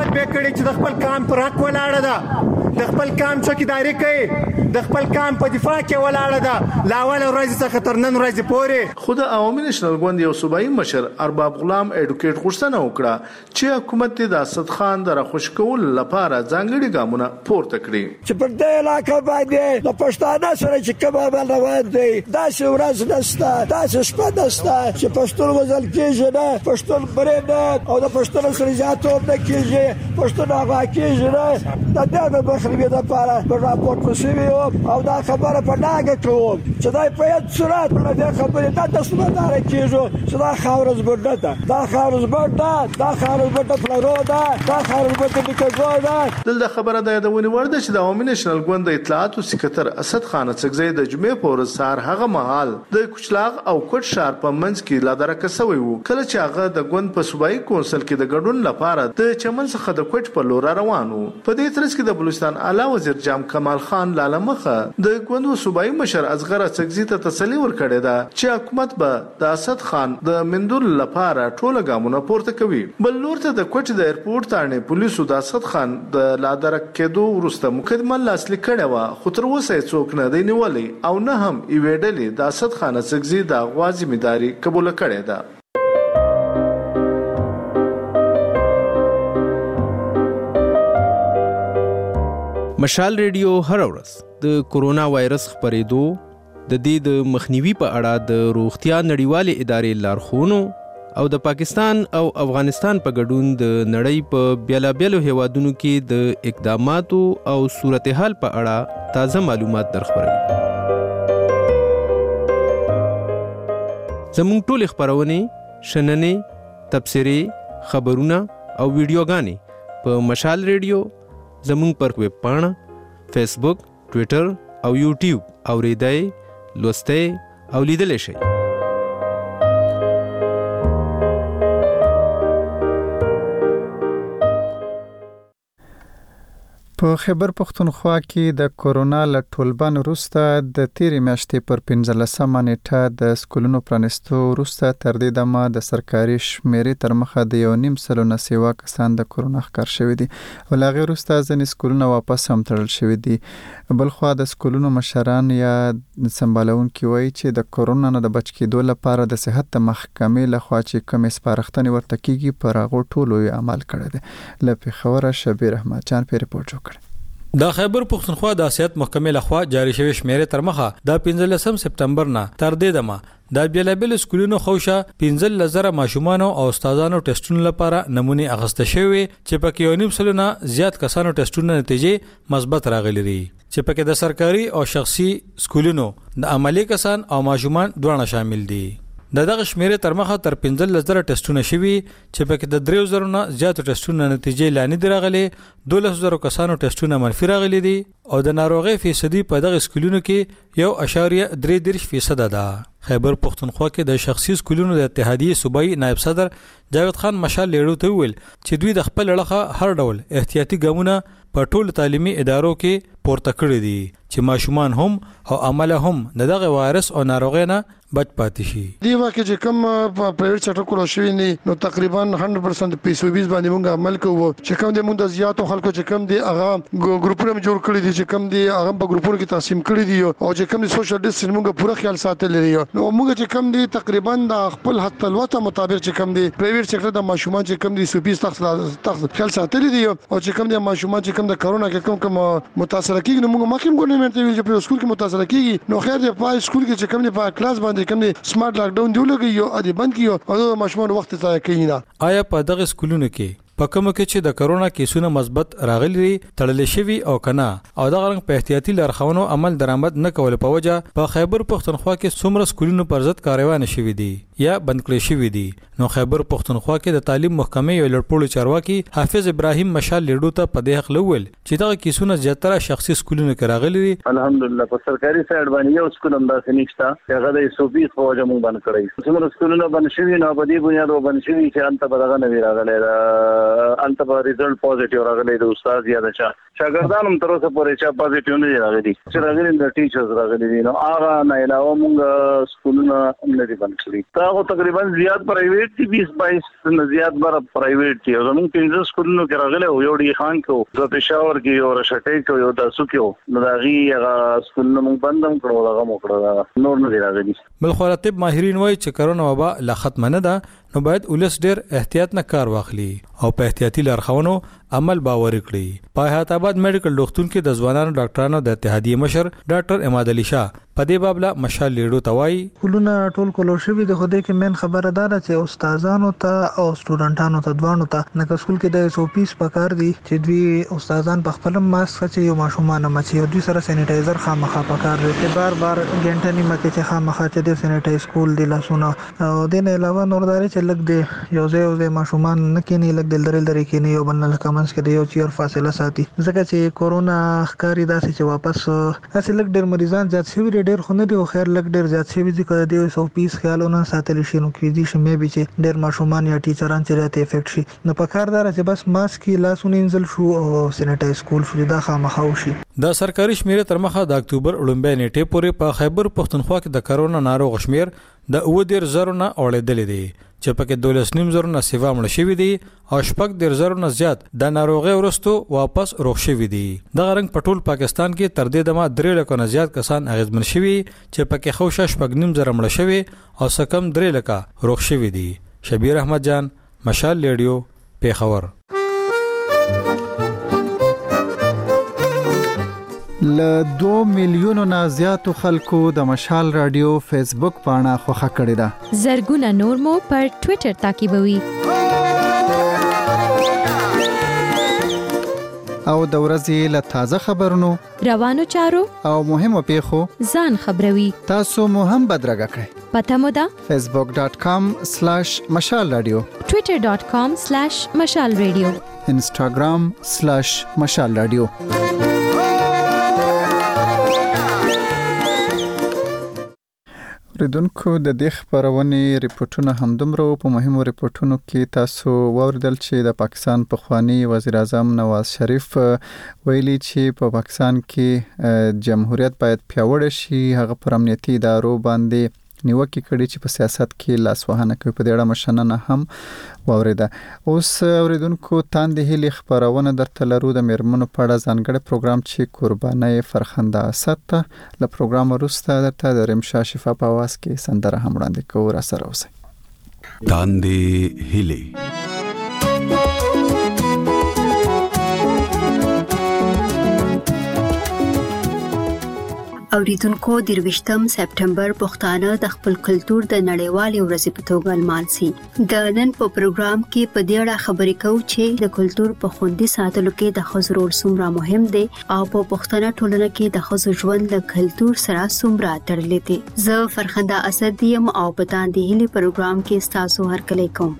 حکومت به کړي چې د خپل کام پر حق ولاړه ده، د خپل کام څوکیداري کوي، د خپل کام په دفاع کې ولاړه ده لاول ورځ څخه تر نن ورځې پورې. خو د عوامي نېشنل ګوند یو صوبایي مشر ارباب غلام اډوکیټ غوښتنه وکړه چې حکومت د اسد خان د راخوش کولو لپاره ځانګړي ګامونه پورته کړي چې پر دې علاقه باندې د پښتانه سره چې کوم عمل روان دی داسې ورځ نشته، داسې شپه نشته چې پښتون وژل کېږي نه، پښتون برې نه او د پښتون سره زیاتوب نه کېږي، پښتون هغه کېږي نه. د دې د مخنیوي لپاره په راپورټ شوی او دا خبره په ناګه کوم چې دا په یاد سرعت په دې خبره دا د سمدار کېږي چې دا خاورز بډه ده، دا خاورز بډه، دا خاورز بډه فلورو ده، دا خاورز بډه نکزو ده. دلته خبره ده د ونی ورده چې د عوامي نېشنل ګوند د اطلاعات او سکرټر اسد خان څګزی د جمعې په ورځ سهار هغه مهال د کوچلاغ او کوټ شهر په منځ کې لا درکه سوی وو کله چې هغه د ګوند په صوبایي کونسل کې د ګډون لپاره د چمن څخه د کوټ په لور روان وو. په دې ترڅ کې د بلوچستان اعلی وزیر جام کمال خان لاله مخه د ګوند صوبایي مشر اصغر څګزی ته تسلی ورکړې ده چې حکومت به د اسد خان د مندول لپاره ټول ګامونه پورته کوي. بل لور ته د کوټ د ایرپورټ تاڼې پولیسو د اسد خان د لادرک کېدو وروسته مقدمه لاسلیک کړې و، خو تر اوسه څوک نه دی نیولې او نه هم یوې ډلې د اسد خان څګزی د غوا ذمہداري قبول کړې ده. مشال ریډیو هر ورځ د کورونا وایرس خپرېدو د دې د مخنیوي په اړه د روغتیا نړیوالې ادارې لارښوونو او د پاکستان او افغانستان په ګډون د نړۍ په بیلابیلو هیوادونو کې د اقداماتو او صورتحال په اړه تازه معلومات درخبروي. زموږ ټول خبرونه شننې، تبصرې، خبرونه او ویډیوګانې په مشال ریډیو زموږ پر ویب پاڼه، فیسبوک، ټویټر او یوټیوب اوریدای، لوستای او لیدلی شئ. په خیبر پښتونخوا کې د کورونا له ټولبن وروسته د تیرې میاشتې پر پنځلسمه نیټه د سکولونو پرانیستو وروسته تر دې دمه د سرکاري شمیرې تر مخه د یو نیم سلو نه سیوا کسان د کورونا ښکار شوي دي او له هغې وروسته ځینې سکولونه واپس هم تړل شوي دي. بلخوا د سکولونو مشران یا سمبالونکي وایي چې د کورونا نه د بچ کېدو لپاره د صحت د محکمې لخوا چې کومې سپارښتنې ورته کېږي پر هغو ټولو یې عمل کړی دی. له پېښوره شبیر احمد جان پې رپورټ جوړ کړی. د خیبر پښتونخوا د صحت محکمې لخوا جاری شوی شمیرې تر مخه د پنځلسم سپتمبر نه تر دې دمه د بیلابیل سکولونو خوښه پنځل لزره ماشومان او استادانو ټیسټونو لپاره نمونه اخیسته شوی چې پکې یو نیم سلو نه زیات کسانو ټیسټونو نتیجې مثبت راغلي دي چې پکې د سرکاري او شخصي سکولونو د عملی کسان او ماشومان دواړه شامل دي. د دغه شمیرې تر مخه تر پنځل لزره ټیسټونه شوي چې پکې د درې زره نه زیات ټیسټونه نتیجې لاندې دي راغلي، دولس زره کسانو ټیسټونه منفي راغلي دي او د ناروغي فیصدي په دغه سکولونو کې یو اشاریه درې دېرش فیصد ده. خیبر پښتونخوا کې د شخصي سکولونو د اتحادیې صوبایي نائب صدر جاوید خان مشال لیړو ته ویل چې دوی د خپل لړخه هر ډول احتیاطي ګامونه په ټولو تعلیمي ادارو کې پورته کړی دي چې ماشومان هم او عمله هم دغه وایرس او ناروغي نه بچ پاتې شي. دی واکه چې کوم په پرایویټ سېکټر کې شوی نه نو تقریبا سل پرسنټ پیسو بیس باندې موږ عمل کوو چې کوم د موږ د زیاتو خلکو چې کوم دی هغه ګروپونه جوړ کړی دي چې کوم دی هغه په ګروپونو کې تقسیم کړی دي او چې کوم دی سوشل ډیسټنس موږ پوره خیال ساتل لري نو موږ چې کوم دی تقریبا د خپل حد تلوته مطابق چې کوم دی پرایویټ سېکټر د ماشومان چې کوم دی سپیس تخت خیال ساتل دي او چې کوم دی ماشومان چې کوم د کرونا کې کوم کوم متاثر کیږي نو موږ مخکې ګورنمنت ویل چې په سکول کې متاثر کیږي نو خیر دی په سکول کې چې کوم دی په کلاس باندې کوم دی سمارټ لاک ډاون دی لګي او ادي بند کیو او ماشومان وخت ضایع کوي نه. آیا په دغه سکولونو کې په کوم کې چې د کرونا کیسونه مثبت راغلي تړل شوی او کنه او دغه رنګ په احتیاطي لارښوونو عمل درآمد نه کول په وجه په خیبر پښتونخوا کې څومره سکولونو پر ضد کاروان شوي دي یا بند کړی شوي دي؟ نو خیبر پښتونخوا کې د تعلیم محکمې یو لړپوړو چارواکي حافظ ابراهیم مشال لیډو ته په دې حق لول چې دغه کیسونه زیاتره شخصي سکولونو کې راغلي دي. الحمدلله په سرکاري سایډ باندې یو سکول هم داسې نشته هغه د سوبي په وجه مونږ بند کړی څومره سکولونه بند شوي نو په دې بنیاد باندې شوي چې انت په دغه نه وی راغلی انت په ریزلټ پوزټیو راغلی د استاد یا د چا شاګردان هم تر اوسه پورې چا پازیټیو نه راغلي چې راغلي د ټیچرز راغلي دي نو هغه نه علاوه موږ سکولونه نه دي بند کړي دا تقریبا زیات پرایویټ دي بیس بایس نه زیات بر پرایویټ دي زموږ پنځه سکولونو کې راغلي او یو ډي خان کې او پېښور کې او رشټې کې یو تاسو کې نو دا غي هغه سکولونه موږ بندم کړو هغه مو کړو نور نه دي راغلي بل خو طب ماهرین وایي چې کرونا وبا لا ختم نه ده نو باید ولس ډیر احتیاط نه کار واخلي او په احتیاطي لارښوونو عمل باور کړي په حیات آباد میډیکل ډاکټرون کې د ځوانانو ډاکټرانو د اتحادیې مشر ډاکټر اماد علي شاه په دې بابله مشال لیډو توای کولونه ټول کولو شوی د خوده کې من خبره ده چې استادانو ته او سټوډنټانو ته دوانو ته نه سکول کې د سو پیس پکار دي چې دوی استادان په خپل ماسک چې یو ماشومان مچي او دوی سره سینیټایزر خامخا پکار دي چې بار بار ګنټه نیمه کې چې خامخا چې د سینیټایز کول دي لاسونه او د نه علاوه نور داري چې لګ دی یو ځای یو ماشومان نه کینی لګ دل درل درې کینی یو بنل کمنس کې یو چیر فاصله ساتي ځکه چې کورونا ښکاری داسې چې واپس اصل لګ ډېر مریضان زیات شوی ډېر خو نه دی خیر لګ ډېر زیات شوی ځکه د یو سو پیس خیالونه ساتل شي نو کې دي شمه به چې ډېر ماشومان یا ټیچران چې راته افیکټ شي نو په کار دار چې بس ماسک لاسونه انزل شو او سینیټایز کول شو دا خامخا شي د سرکاري شمیره تر مخه د اکتوبر وړاندې نیټه پورې په خیبر پښتونخوا کې د کرونا ناروغ شمیر د اوه ډیر زرونه اورېدلې دي چې پکې دولس نیم زرونه سیوا مړ شوی دي او شپږ ډیر زرونه زیات د ناروغي ورستو واپس روغ شوی دي د غرنګ پټول پاکستان کې تر دې دمه درې لکه نه زیات کسان اغیزمن شوی چې پکې خوشا شپږ نیم زره مړ شوی او سکم درې لکه روغ شوی دي شبیر احمد جان مشال لیډیو پیښور ل دو میلیونو نه زیاتو خلکو د مشال رادیو فیسبوک پاڼه خوښه کړې ده زرګونه نور مو پر ټوئیټر تعقیبوي او د ورځې له تازه خبرونو روانو چارو او مهمو پیښو ځان خبروي تاسو مو هم بدرګه کړئ پته مو ده facebook dot com slash mashal radio twitter dot com slash mashal radio instagram slash mashal radio ردونکو د دې خبرونې ریپورتونه همدومره په مهمو ریپورتونو کې تاسو واوریدل چې د پاکستان پخوانی وزیر اعظم نواز شریف ویلي چې په پاکستان کې جمهوریت باید پیاوړی شي هغه پر امنیتي ادارو باندې نیوکه کړي چې په سیاست کې لاسوهنه کوي په دې اړه مشننه هم واوریده اوس اوریدونکو تاندې هلي خبرونه درته لرو د میرمنو په اړه ځانګړی پروګرام چې قرباني فرخنده اسد ته له پروګرام وروسته درته د رمشا شفا په आवाज کې سندره هم وړاندې کوو را سره اوسئ تاندې هلي اوریدونکو د رویشتم سپټمبر پښتانه د خپل کلچر د نړیوالې ورځې په توګه لمانځي د نن په پروګرام کې په دې اړه خبرې کوو چې د کلچر په خوندي ساتلو کې د ښځو رول څومره مهم دی او په پښتنه ټولنه کې د ښځو ژوند له کلچر سره څومره تړلې دی زه فرخنده اسد یم او په تاندې هلي پروګرام کې تاسو هرکلی کوم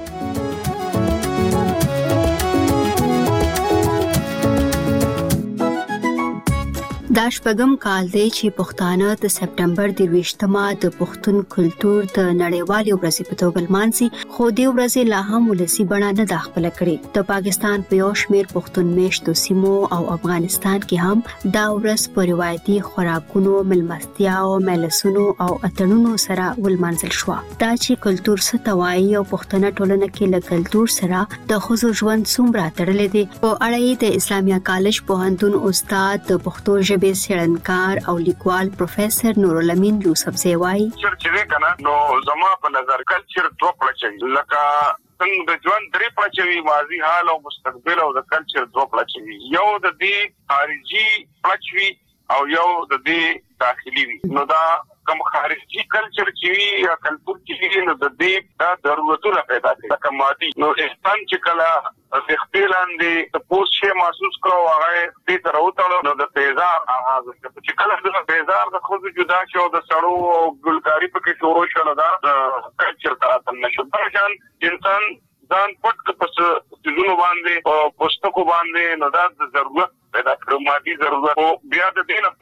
دا شپږم کال دی چې پښتانه د سپټمبر د ویشتمه د پښتون کلچر د نړیوالې ورځې په توګه لمانځي خو د ورځې لا هم ولسی بڼه نه د خپل کړي د پاکستان په یو شمیر پښتون میشتو سیمو او افغانستان کې هم دا ورځ په روایتي خوراکونو ملمستیا او ملسونو او اتړونو سره ولمانځل شو دا چې کلچر ستوایي او پښتنه ټولنه کې له کلچر سره د ښځو ژوند څومره تړلې دي په اړه د اسلامیا کالج پوهنتون استاد د پښتو ژبې سیړنکار او لیکوال پروفیسور نورالامین یوسف زیوای چې کنه نو زما په نظر کلچر دوه پړچوي لکه څنګه د ژوند درې پړچوي ماضي حال او مستقبل او د کلچر دوه پړچوي یو د دې خارجي پړچوي او یو د دې داخلي وي نو دا کوم خارجي کلچر چې یا کلچر چې نو د دې دا ضرورتونه پیدا کوي لکه مادي نو انسان چې کله د خپل اندې د پوس شي محسوس کړو هغه دې تر اوتلو نو د تیزار اغاز چې کله د تیزار د خو جدا شو د سړو او ګلکاري په کې شروع شول دا کلچر ته نشو پرشان انسان ځان پټ پس ځونو باندې او پستکو باندې نو دا د ضرورت پیدا کړو مادي ضرورت او بیا د دې نه پس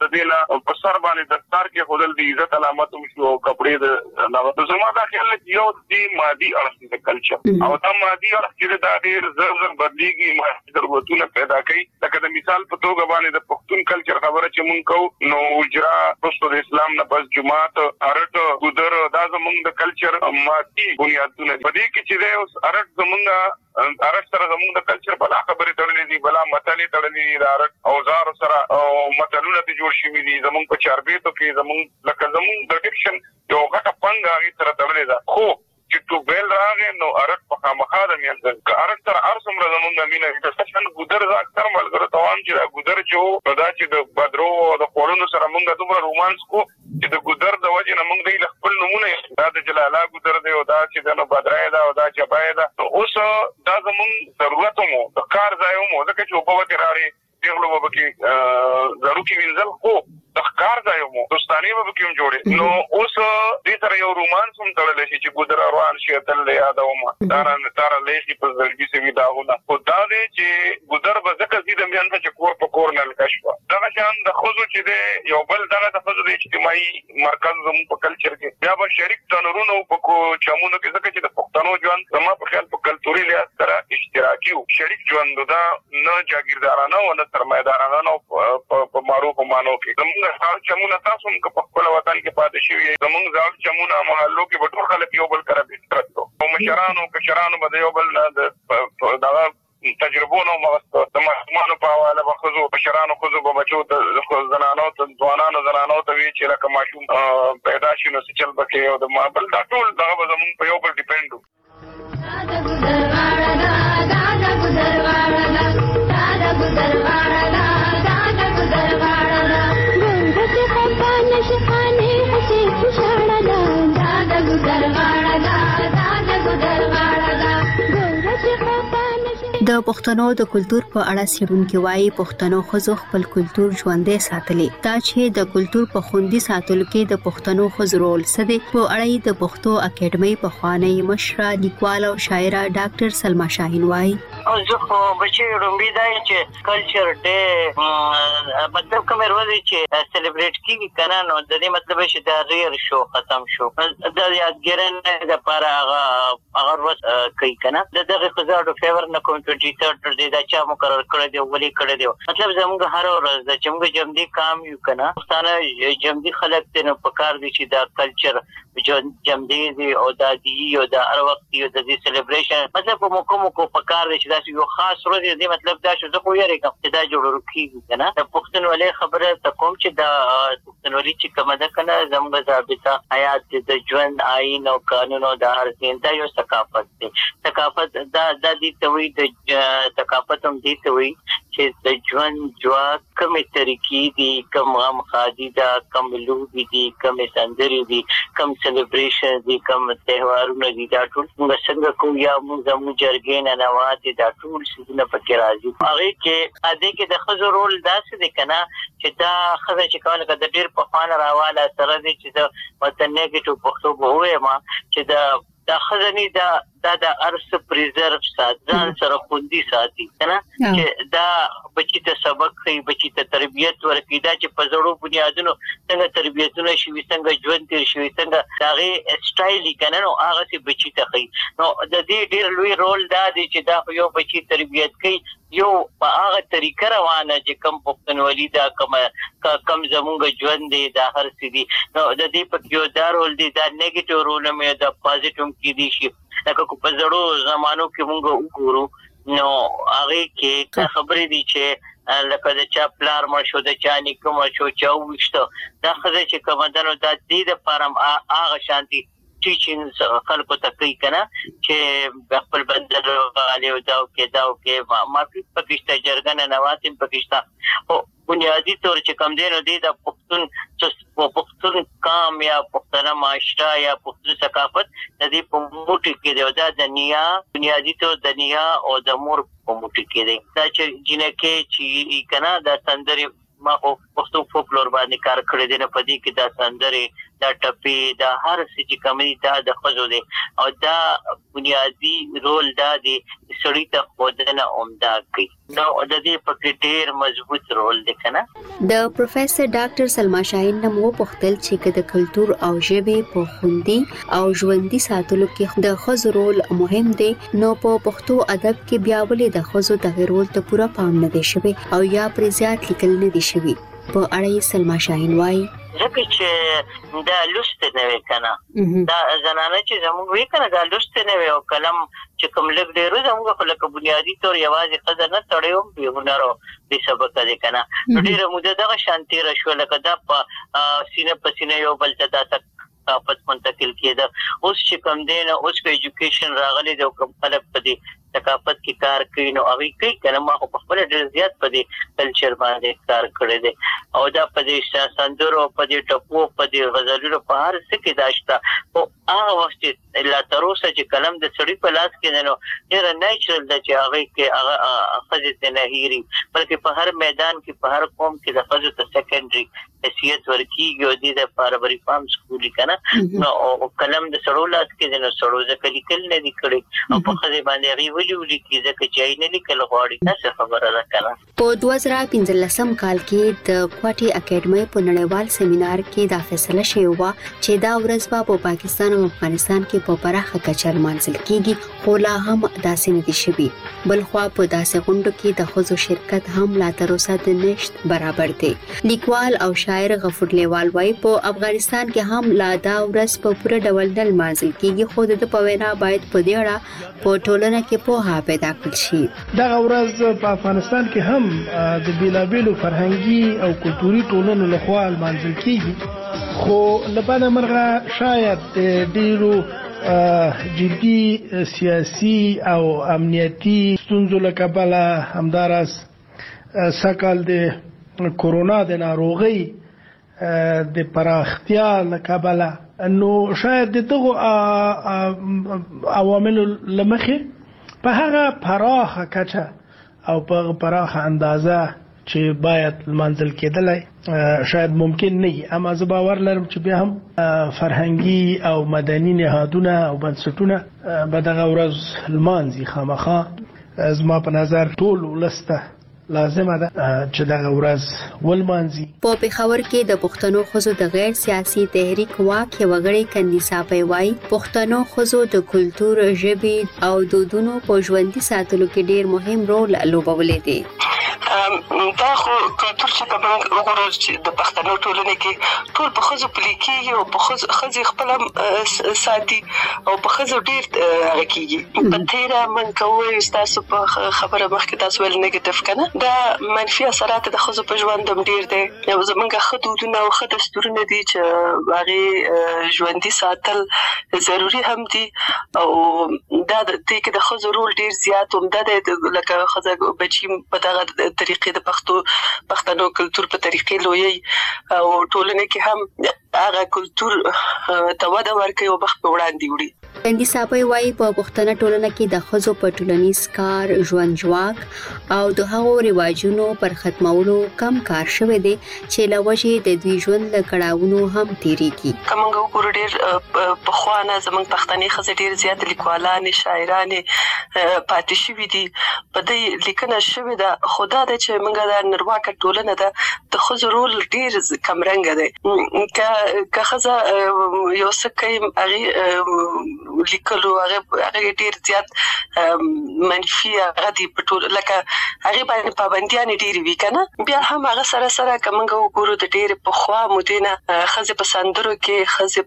د دې نه په سر باندې دستار کې خودل د عزت علامت مشو کپڑے د نو زما دا خیال یو د مادي اړخ د کلچر او دا مادي اړخ چې دا ډېر زر زر بدليږي مادي ضرورتونه پیدا کوي لکه د مثال په توګه باندې د پښتون کلچر خبره چې مونږ کو نو اجرا رسول اسلام نه پس جمعات ارټ ګودر دا زمونږ د کلچر مادي بنیادونه په دې کې چې اوس ارټ زمونږ ارټ سره زمونږ د کلچر بلا خبره تړلې دي بلا متلې تړلې دي ارټ اوزار سره او متلونه دي جوړ شوي دي زمونږ په چاربېتو کې زمونږ لکه زمونږ د ډیکشن یو غټه پنګ هغه سره تړلې ده خو چې تو بیل راغې نو ارټ په خامخا د میان ارټ سره ارسم را زمونږ مینه د سشن ګودر ز اکثر ملګرو توان چې ګودر چې دا چې د بدرو د خورونو سره مونږ دومره رومانس کو چې د ګودر د وجه نه مونږ د خپل نمونه دا د جلاله ګودر دی او دا چې د نو بدرای دا او دا چې پای دا اوس دا زمونږ ضرورت مو د کار ځای مو ځکه چې په وته راړي دیغلو وبکي ضروري کې وینځل خو د کار ځای مو دوستانه وبکي هم جوړي نو اوس دې سره یو رومانس هم تړل شي چې ګودر روان شي تل یادو ما داران تار لېږي په ځلګي سوي داونه خو دا دې چې ګودر به ځکه چې د میان ته کور په کور نه لکشوا دا شان د خوځو چې دی یو بل دغه د خوځو د اجتماعي مرکز زمو په کلچر کې بیا به شریک تنورونو په کو چمونو کې ځکه چې د پښتنو ژوند زمو په خیال په کلتوري لحاظ سره اشتراکي او شریک ژوند دا نه جاګیردارانه او نه سرمایدارانه په معروف مانو کې زموږ ځان چمونه تاسو هم په خپل وطن کې پاتې شوی زموږ ځان چمونه محلو کې ټول خلک یو بل کړه بسترتو او مشرانو کشرانو به یو بل نه دا تجربونو مغسطه د ماشومانو په حواله بخزو بشرانو خزو به بچو د زنانو ته ځوانانو زنانو ته وی چې لکه ماشوم پیدا شي نو چل بکې او د ما بل دا ټول دا به زموږ په یو بل ډیپندو د پښتنو د کلچر په اړه سیرونکو وايي پښتنو خزو خپل کلچر ژوندۍ ساتلي دا چې د کلچر په خوندي ساتلو کې د پښتنو خزو رول سده په اړه د پښتو اکیډمي په خوانی مشره لیکوال او شاعره ډاکټر سلما شاهین وايي او زه خو بچی رومبي دی چې کلچر ډې مطلب کوم ورځ چې سلیبریټ کیږي کنه نو د دې مطلب چې دا ریر شو ختم شو د یادګرنه د لپاره هغه هغه ورځ کوي کنه دغه خزاړو فیور نه کوم ټوئنټي تھرډ د دا چا مقرر کړی دی ولي کړی دی مطلب زموږ هر ورځ د چمګ جمدي کام یو کنه ستانه جمدي خلک ته نو پکار دي چې دا کلچر جمدي دی او دا دی او دا هر وخت یو د دې سلیبریشن مطلب په موکو موکو پکار دي چې دا یو خاص ورځ دی مطلب دا شو زه خو یې کوم چې دا جوړ کیږي کنه د پښتونولۍ خبره ته کوم چې دا پښتونولي چې کومه ده کنه زموږ ضابطه حیات د ژوند آئین او قانون او د هر څه دا یو ثقافت دی ثقافت دا د دې ته وی د ثقافت هم دي ته وی چې د ژوند جوا کومه طریقې دي کوم غم خادي دا کوم لوبي دي کوم سندري دي کوم سلیبریشن دي کوم تهوارونه دي دا ټول موږ څنګه کوو یا موږ زموږ جرګې نه نواته دا ټول څه په کې راځي هغه کې ا دې کې د خزو رول داسې دی کنه چې دا خزه چې کول کده ډیر په خوان راواله سره دي چې دا وطن نیګټیو پښتو بووي ما چې دا دا خزنی دا دا د ارس پریزرو سات ځان سره خوندي ساتي کنه چې دا بچی ته سبق کوي بچی ته تربيت ورکړي دا چې په زړو بنیادونو څنګه تربيتونه شي څنګه ژوند تیر شي څنګه هغه سټایل کنه نو هغه چې بچی ته کوي نو د دې ډیر لوی رول دا دی چې دا یو بچی تربيت کوي یو په هغه طریقه روانه چې کم پښتونولي دا کم کم زمونږ ژوند دی دا هر څه دی نو د دې په یو دا رول دی دا نیگیټیو رول مې دا پازیټیو کې دی شي لکه کو په زړو زمانو کې مونږ وګورو نو هغه کې خبرې دي چې لکه د چا پلار مشو د چا نیکه مشو چا وشته دا خزه چې کومدانو د دې د فارم هغه شانتي ټیچینګز خلکو ته کوي کنه چې خپل بدل غالي او دا کې دا کې ما په پکشته جرګنه نواتم پکشته او بنیادی طور چې کم دین دی د پښتون چې پښتون قام یا پښتنه معاشره یا پښتون ثقافت د دې په موټي کې دی دا د نیا بنیادی طور د نیا او د مور په موټي کې دی دا چې جنکه چې کنه د سندري ما په پښتو فولکلور باندې کار کړی دی نه پدې کې دا سندري دا ټپي دا هر څه چې کومي دا د خزو دي او دا بنیادی رول دا دی سړی ته خودنه عمده کوي نو د دې په کې ډېر مضبوط رول دی کنه. د پروفیسور ډاکټر سلما شاهین نمو پختل چې د کلچر او ژبې په خوندي او ژوندۍ ساتلو کې د خزو رول مهم دی نو په پښتو ادب کې بیا ولې د خزو د رول ته پوره پام نه دی شوی او یا پر زیات لیکل نه دی شوی په اړه سلما شاهین وایي ځکه چې دا لوست نه وی کنه دا زنانه چې زموږ وی کنه دا لوست نه وی او کلم چې کوم لګ ډیرو زموږ په لکه بنیادی تور یوازې قدر نه تړیو به هنرو به سبق دی کنه ډیره موده دغه شانتي رشوه لکه دا په سینه په سینه یو بل ته دا ثقافت منتقل کېده اوس چې کوم دین اوس په ایجوکیشن راغلي د کوم خلک په دې ثقافت کې کار کوي نو هغه کوي کنه ما خو په خپل ډیر زیات په دې کلچر باندې کار کړی دی او دا په دې سندرو په دې ټپو په دې غزلونو په هر څه کې داشته او هغه وخت لا تر اوسه چې کلم د سړي په لاس کې نو ډیر نیچرل د چې هغه کې هغه خځه نه هېري بلکې په هر میدان کې په هر قوم کې د خځو ته سیکنډري حیثیت ورکیږي او د پاربري فارم سکول کنه نو کلم د سړو لاس کې نو سړو ځکه لیکل نه دي کړی او په خځه باندې ریو ولولي کې ځکه چې نه لیکل غواړي څه خبره ده کنه. په دوه زره پنځلسم کال کې د کوټي اکیډمي په نړیوال سیمینار کې دا فیصله شوې و چې دا ورځ په پاکستان او افغانستان کې په پراخه کچه لمانځل کیږي خو لا هم داسې نه دي شوي بل خو په داسې غونډو کې د خزو شرکت هم لا تر اوسه د نشت برابر دی. لیکوال او شاعر غفور لیوال وايي په افغانستان کې هم لا دا ورځ په پوره ډول نه لمانځل کیږي خو د په وینا باید په دې اړه په ټولنه کې پوهه پیدا کړل شي. دا ورځ په افغانستان کې هم د بیلابیلو فرهنګي او کلتوري ټولنو لخوا لمانځل کیږي خو لبنه مرغه شاید ډیرو جدي سیاسي او امنیتي ستونزو له کبله همدارس سکل د کورونا د ناروغي د پراختیا له کبله نو شاید دغه عوامل لمخې په هغه پراخه کچه او په پراخه اندازه چې باید لمانځل کېدلی شاید ممکن نه وي اما زه باور لرم چې بیا هم فرهنګي او مدني نهادونه او بنسټونه به دغه ورځ لمانځي خامخا زما په نظر ټول ولس ته لازمه ده چې دغه ورځ ولمانځي. په پېښور کې د پښتنو ښځو د غیر سیاسي تحریک واک یو غړي کندیسا پیوای پښتنو ښځو د کلچر ژبې او دودونو په ژوندۍ ساتلو کې ډیر مهم رول لوبولی دی. دا خو کلچر چې په موږ وګورو چې د پښتنو ټولنې کې ټول په ښځو پلي کېږي او په ښځې خپله ساتي او په ښځو ډېر هغه کېږي. په تېره من کوئ ستاسو په خبره مخکې تاسو ویل نیګیټیو که نه دا منفي اثرات د ښځو په ژوند هم ډېر دی. زموږ ښه دودونه او ښه دستورونه دي چې هغې ژوندي ساتل ضروري هم دي او دا د دې کې د ښځو رول ډېر زیات عمده دی لکه ښځه بچي په دغه طریقې د پښتو پښتنو کلچر په طریقې لویي او ټولنه کې هم هغه کلچر ته وده ورکوي او مخ په وړاندې وړي. کندیسا په وایي په پښتنه ټولنه کې د ښځو په ټولنیز کار ژوند جواک او د هغو رواجونو پر ختمولو کم کار شوی دی چې له وجې د دوی ژوند له کړاوونو هم تیریږي. که موږ وګورو ډېر پخوانه زموږ پښتنې ښځې ډېر زیات لیکوالانې شاعرانې پاتې شوي دي په دې لیکنه شوې ده خو دا ده چې موږ د نرواکه ټولنه ده د ښځو رول ډېر کمرنګه دی. که ښځه یو څه کوي هغې لیکلو هغه هغه ډیر زیات منفي هغه دی په ټول لکه هغه باندې پابندیان ډیر وی کنه بیا هم هغه سره سره کومه وګورو د ډیر په خوا مدینه خزه په سندرو کې خزه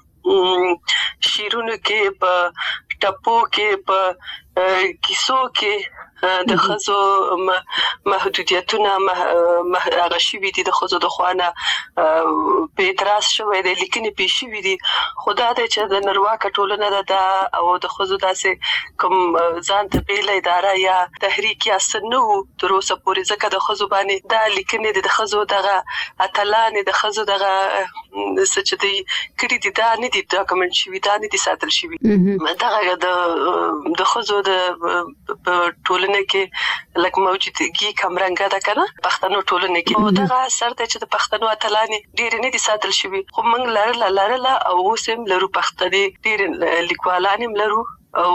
په شیرونو کې په ټپو کې په کیسو کې د خزو محدودیتونه هغه شوي دي د خزو د خوانه په اعتراض شوی دی لیکنې پې شوي دي خو دا دی چې د نرواکه ټولنه ده او د خزو داسې کوم ځان ته بیله اداره یا تحریک یا څه نه وو تر اوسه پورې ځکه د خزو باندې دا لیکنې د خزو دغه اتلانې د خزو دغه څه چې دی کړي دي دا نه دي ډاکومنټ شوي دا نه دي ساتل شوي دغه د خزو د ټولنې کې لکه موجودګي کمرنګه ده کنه پښتنو ټولنې کې او دا اثر ته چې د پښتنو اتلانی ډېر نه دي ساتل شوی خو موږ لاره لاره او اوس هم لرو پښتني ډېر لیکوالان هم لرو او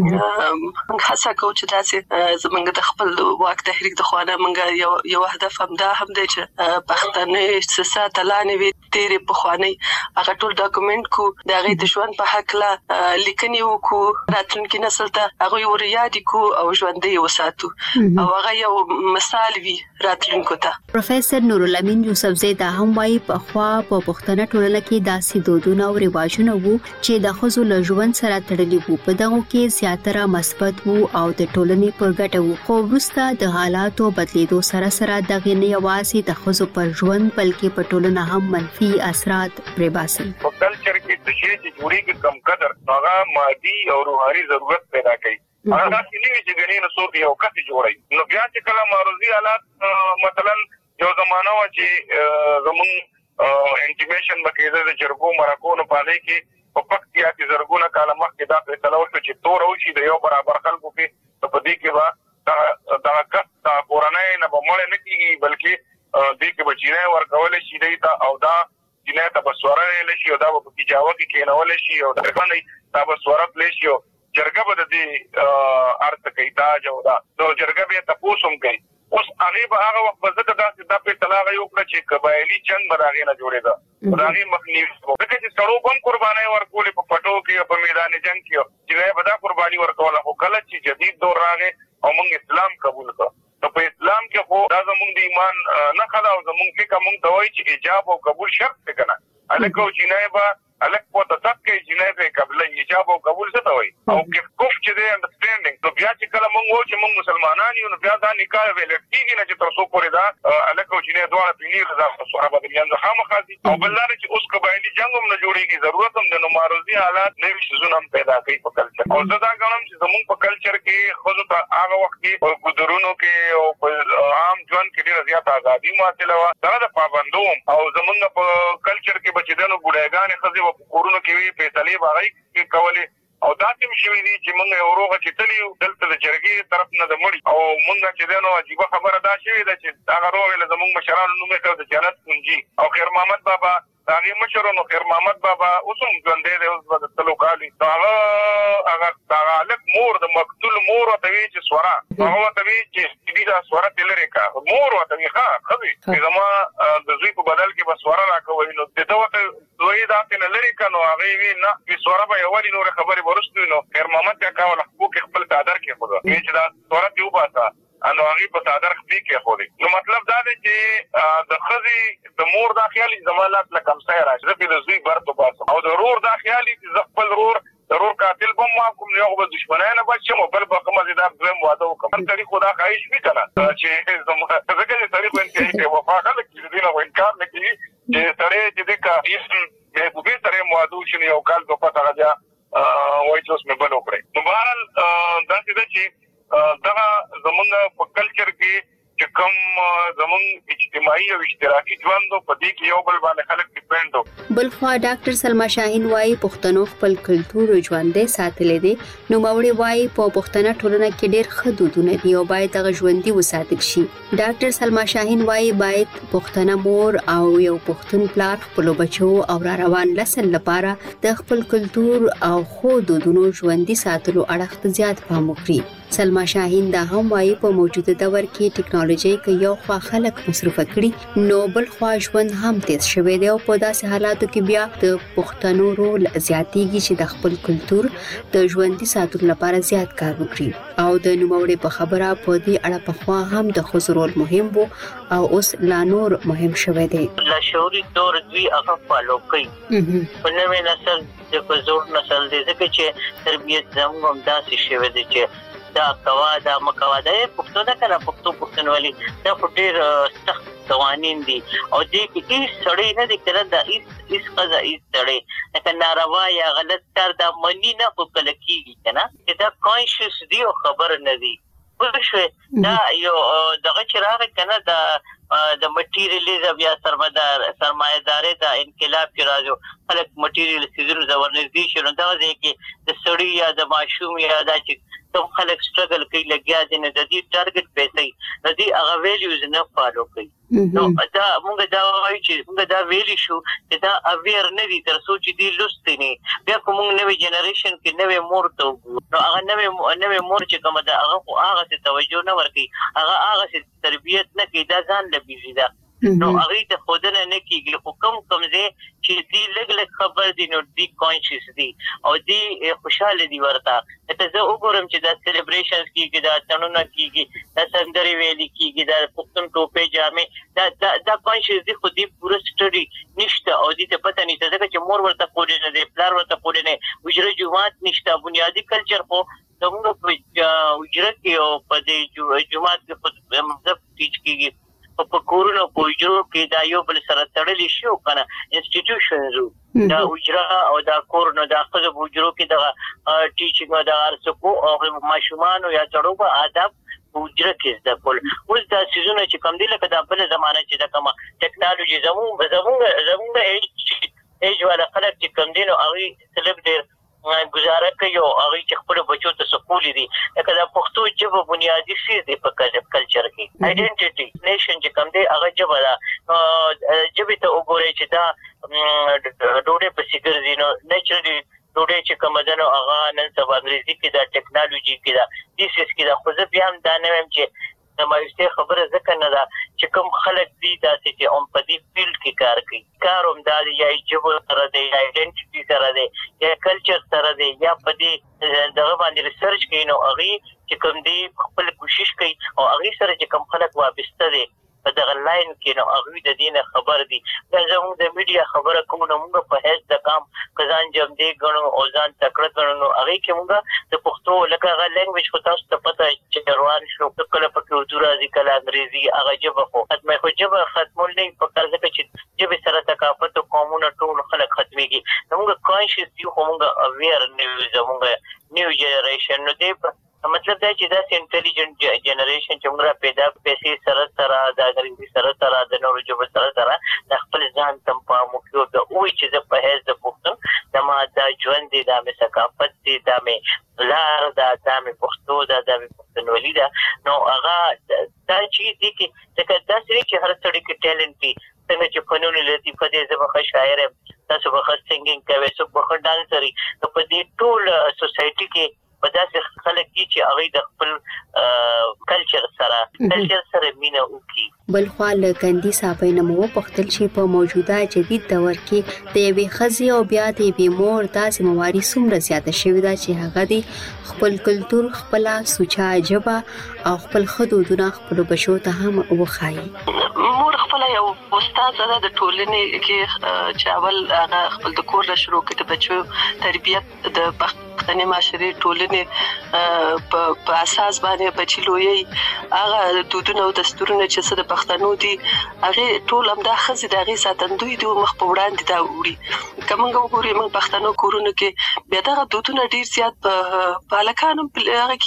موږ هڅه کوو چې تاسو زمونږ د خپل واک تحریک د خوانه موږ یو یو هدف هم دا هم دی چې پښتني سیاست تلانه وي تیرې په خواني هغه ټول ډاکومېنټ کو د غي د ژوند په حق لا لیکنې وکړو راتلونکي نسل ته هغه وريادي کو او ژوندې وساتو او هغه یو مثال وي راتلونکو ته. پروفیسور نور الامین یوسفزی دا هم وايي په خوا په پښتنه ټولنه کې داسې دودونه او رواجونه وو چې د خزو له ژوند سره تړلي وو په دغه کې زیاتره مثبت وو او د ټولنې پر ګټه وو خو وروسته د حالاتو بدلیدو سره سره دغه نه یوازې د خزو پر ژوند بلکې په ټولنه هم منفي اثرات پرې باسي. په کلچر کې د شی چې جوړیږي کم قدر هغه مادي او روحاني ضرورت پیدا کوي. هغه د سینې چې غني نو څوک یو کس جوړي نو بیا چې کله معرضي حالات مثلا یو زمانہ و چې زمون انټیمیشن بکیزه د جرګو مرکو نه پالي کې په پکتیا کې زرګونه کاله مخکې دا فیصله وشوه چې تور او شي د یو برابر خلکو کې په دې کې با دا کس دا قرانه نه بمړ نه کیږي بلکې دې کې بچینه ورکول شي دی تا او دا جنه ته بسوره لشي او دا په کیجاوه کې کېنول شي او دا باندې تا بسوره لشي او جرګه به دې ارته کوي دا جو دا نو جرګه به تاسو هم کوي اوس هغه به هغه وخت به زکه دا د په طلاق یو کړ چې قبایلی جنگ بداغې نه جوړېده بداغې مخنیوي وکړي چې سړو بم قرباني ورکول په پټو کې په میدان جنگ کې چې به دا قرباني ورکول خو کله چې جدید دور راغی او موږ اسلام قبول کړ نو په اسلام کې خو دا زموږ د ایمان نه خلا او زموږ کې کوم دوی چې ایجاب او قبول شرط څه کنه الکو جنایبه الک په تاسو کې جنایبه قبل ایجاب او قبول څه دوی او کې کوف چې د انډرستانډینګ نو بیا چې کله موږ و چې موږ مسلمانان یو نو بیا دا نکاح ویل کېږي نه چې تر څو پورې دا الکو جنایبه دوه پینیر دا سره به د خامخازي او بلاره چې اوس قبایلی جنگ هم نه جوړیږي ضرورت هم د نومارزي حالات نوي شزونه هم پیدا کوي په کلچر او زه دا غواړم چې زموږ په کلچر کې خو ته هغه وخت کې په ګذرونو کې او په عام ژوند کې ډېر زیات ازادي ماته و دا د پابندوم او زمونږ په کلچر کې بچیدنو ګډایګانې خزي په کورونو کې وی فیصله باغی کې کولې او دا تم شوی دي چې موږ یو روغه چې تلیو دلته د جرګې طرف نه د مړي او موږ چې دنو عجیب خبره دا شوی ده چې هغه روغه له زموږ مشرانو نومې کړ د جنت کنجي او خیر محمد بابا هغه مشرونو خیر محمد بابا اوسم ژوندې دی اوس د تلو کالي هغه هغه هغه لک مور د مقتول مور ته وی چې سورا هغه ته وی چې دې دا سورا تلری کا مور ته وی ښه خبي زما د زوی په بدل کې بس سورا راکوي نو دته وته دوی دا کنه لری کنو هغه وی نه چې سورا به یوالي نور خبري ورستو نو خیر محمد کا کاول حقوق خپل صادر کې خو چې دا سورا دی وباسه انو هغه په صادر خپل کې خو دي نو مطلب دا دی چې د خزي د مور د خیالي زمالات لکم سای راځي چې د زوی برته باسه او د رور د خیالي چې خپل رور ضرور قاتل بم ما کوم یو به دشمنانه بچم بل به کوم زیات دویم واده وکم هر طریق خدا خواهش میکنه چې زموږ څنګه چې طریق انتهایی ته وفا خلک چې دینه و انکار نه کوي چې سره چې د کاریسن به به سره موادو شنو یو کال په پتا راځي وای چې اوس مې بل وکړي نو بهرحال دا چې دا زمونږ په کلچر کې چې کوم زمونږ اجتماعي او اشتراکي ژوند په دې کې یو بل باندې خلک ډیپند وو بلخوا ډاکټر سلما شاهین وايي پښتنو خپل کلتور ژوندې ساتلې دي نو موري وايي په پښتنه ټولنه کې ډېر خدودونه دي او باید هغه ژوندۍ وساتل شي ډاکټر سلما شاهین وايي باید پښتنه مور او یو پښتون پلار خپل بچو او را روان نسل لپاره د خپل کلتور او خدودونو ژوندۍ ساتلو اړه زیات پام وکړي سلما شاهین دا هم وايي په موجوده دور کې ټکنالوژي کې یو خوا خلک مصرف کړي نو بل خوا ژوند هم تیز شوی دی او په داسې حالاتو کې بیا د پښتنو رول زیاتېږي چې د خپل کلتور د ژوندۍ ساتلو لپاره زیات کار وکړي او د نوموړي په خبره په دې اړه په خوا هم د خزو رول مهم وو او اوس لا نور مهم شوی دی لا شعوري دور دوی هغه فالو کوي په نوې نسل د پزور نسل دې ځکه چې تربیت زموږ هم داسې شوی دی چې دا کوا دا مکوا دا پښتو دا کنه پښتو پښتونولي دا ډېر سخت قوانين دي او دې کې هیڅ سړی نه دي کړه دا هیڅ هیڅ قضا هیڅ سړی دا ناروا یا غلط کار دا منی نه خو کله کیږي کنه چې دا کانشس دی او خبر نه دی ورشه دا یو دغه چې راغی کنه دا د مټیریالیزم یا سرمایدار سرمایداري د انقلاب کې راځو خلک مټیریال سيزونو د ورنږدې شي نو دا ځکه د سړی یا د ماشوم یا د چې کوم خلک سټرګل کوي لګیا دي نه د دې ټارګټ پیسې د دې هغه ویلیوز نه فالو کوي نو دا موږ دا وایو چې موږ دا ویلی شو چې دا اویر نه دي تر څو چې دې لوستي نه بیا کوم نوې جنریشن کې نوې مور ته نو هغه نوې نوې مور چې کومه دا هغه هغه ته توجه نه ورکي هغه هغه تربیت نه کوي دا ځان له بيزي دا نو هغه ته خودنه نه کیږي خو کم کم زه چې دې لګ لګ خبر دي نو دې کانشس دي او دې خوشاله دي ورته ته زه وګورم چې دا سلیبریشنز کیږي دا تنونه کیږي دا سندري ویلي کیږي دا پښتون ټوپه جامې دا دا دا کانشس دي خو دې پوره سټډي نشته او دې ته پته نشته ځکه چې مور ورته پوره نه دي پلار ورته پوره نه وجره جماعت نشته بنیادی کلچر خو زموږ په وجره کې او په دې جماعت کې په مذهب ټیچ کیږي په کورونو په وجرو کې دا یو بل سره تړلې شو کنه انسټیټیوشنز دا وجره او دا کورونو دا خزه وجرو کې دا ټیچینګ دا ارسکو او ماشومان یا چړو په آداب وجره کې د کول اوس دا سيزونه چې کم دي لکه دا بل زمانه چې دا کومه ټیکنالوژي زموږ زموږ زموږ ایج ایج والا خلک چې کم دي نو هغه سلیب ډیر گزاره کوي او هغه چې خپل بچو ته سکول دي لکه دا پښتو ژبه بنیادی څه دی په کلچر کې آیډنټیټي نیشن چې کوم دی هغه ژبه دا ژبه ته وګورئ چې دا ډوډۍ په سیګر دي نو نیچرلی ډوډۍ چې کوم ده نو هغه نن سبا انګریزي کې دا ټیکنالوژي کې دا دیسس کې دا خو زه بیا هم دا نه وایم چې د مایوسۍ خبره ځکه نه ده چې کوم خلک دي داسې چې هم په دې فیلډ کې کار کوي کار هم دا دی یا ژبه سره دی یا آیډنټیټي سره دی یا کلچر سره دی یا په دې دغه باندې ریسرچ کوي نو هغه چې کوم دی خپل کوشش کوي او هغه سره چې کوم خلک وابسته دي په دغه لاین کې نو هغه د دې نه خبر دي دا زموږ د میډیا خبره کوم نو موږ په هیڅ د کام کزان جام دی غنو او ځان تکړه کړو نو هغه کې موږ د پښتو لکه هغه لینګویج خو تاسو ته پته چې روان شو کله په اردو راځي کله انګریزي هغه ژبه خو ختمه خو ژبه ختمول نه په کار ځکه چې ژبه سره ثقافت او قومونه ټول خلک ختميږي موږ کانشس یو موږ اویر نه زموږ نیو جنریشن نو دې مطلب دا چې دا انټيليجنت جنریشن چې موږ پیدا پیسې سره سره د انګریزي سره سره د نورو ژبو سره سره د خپل ځان تم په موکیو د اوې چې د په هیڅ د پښتون د ما د ژوند دي د ثقافت دي د مې لار د د پښتو د د پښتونولي دا نو هغه دا چې دي کې څنګه دا چې هر څړي کې ټیلنټ دي څنګه چې فنون لطیفه دي زبخه شاعر تاسو به سنگینګ کوي سو په ډانسري په دې ټول سوسايټي کې په داسې خلک کې چې هغه د خپل کلچر سره کلچر سره مینه وکړي بل خو له کندي صاحب نه مو پختل شي په موجوده جدید دور کې د یوې خزي او بیا د یوې مور داسې مواري څومره زیاته شوې ده چې هغه د خپل کلچر خپل سوچا ژبه او خپل حدودونه خپل بشو ته هم وخایي مور خپل یو استاد ده د ټولنې کې چې اول هغه خپل د کور له شروع کې د بچو تربیت د پښتني معاشري ټولنې په اساس باندې بچی لوی هغه دودونه او دستورونه چې څه د پښتنو دي هغه ټول هم د خزي د هغه ساتندوی دي مخ په وړاندې دا وړي کومه وګوري موږ پښتنو کورونو کې بیا دغه دودونه ډیر زیات په الکانو په هغه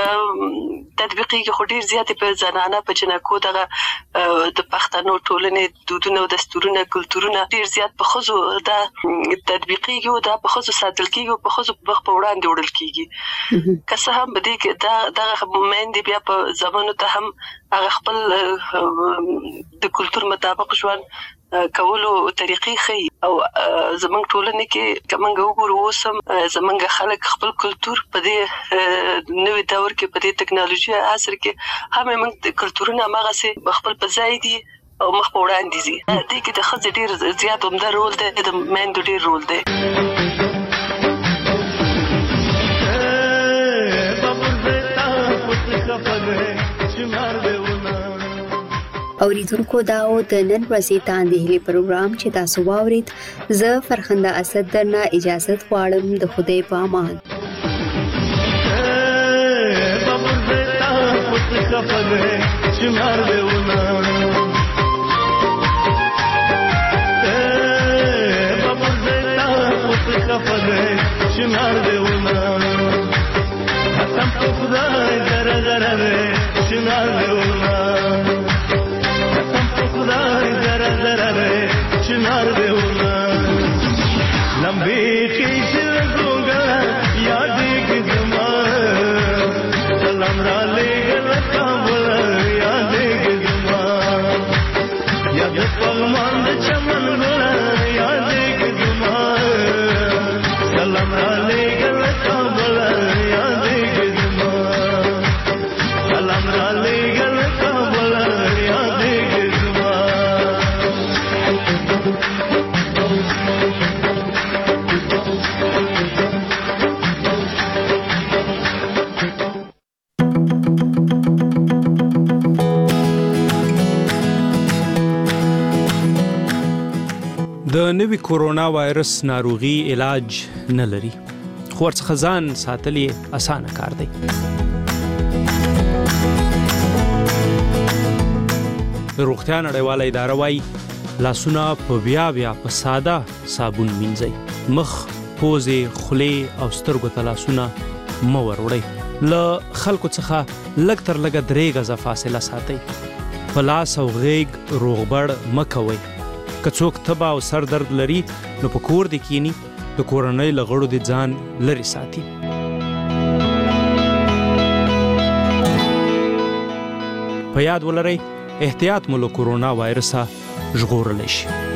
کې تطبیقي خو ډیر زیات په زنانه په جنکو دغه د پښتنو ټولنې دودونه او دستورونه کلتورونه ډیر زیات په خزو د تطبیقي او د په خزو ساتل کېږي په خزو په وړاندې وړل کېږي که څه هم بده کې دا دغه مېندې بیا په زمانو ته هم هغه خپل د کلچر مطابق ژوند کولو طریقې خي او زمونږ ټولنه کې کومنګ وګورو اوسم زمونږ خلک خپل کلچر په دې نوې دور کې په دې ټکنالوژي عصر کې هم موږ کلچرونه ماغه سي خپل په ځای دي او مخ په وړاندې دي دې کې د خځې ډیر زیات عمده رول دی د مېندو ډیر رول دی اوریدونکو دا او د نن ورځې تاندې هلي پروګرام چې تاسو واورید زه فرخنده اسد درنه اجازه غواړم د خدای په امان Some نوي کورونا وایرس ناروغي علاج نه لري، خو ورڅخه ځان ساتل یې اسانه کار دی. د روغتیا نړیواله اداره وایي لاسونه په بیا بیا په ساده صابون مینځئ. مخ، پوزې، خولې او سترګو ته لاسونه مه وروړئ. له خلکو څخه لږ تر لږه درې غزه فاصله ساتئ. په لاس او غیږ روغبړ مه کوئ. که څوک تبه او سر درد لري نو په کور دې کینی، د کورنۍ له غړو دې ځان لرې ساتي. په یاد ولرئ احتیاط مو له کورونا وایرسه ژغورلی شي.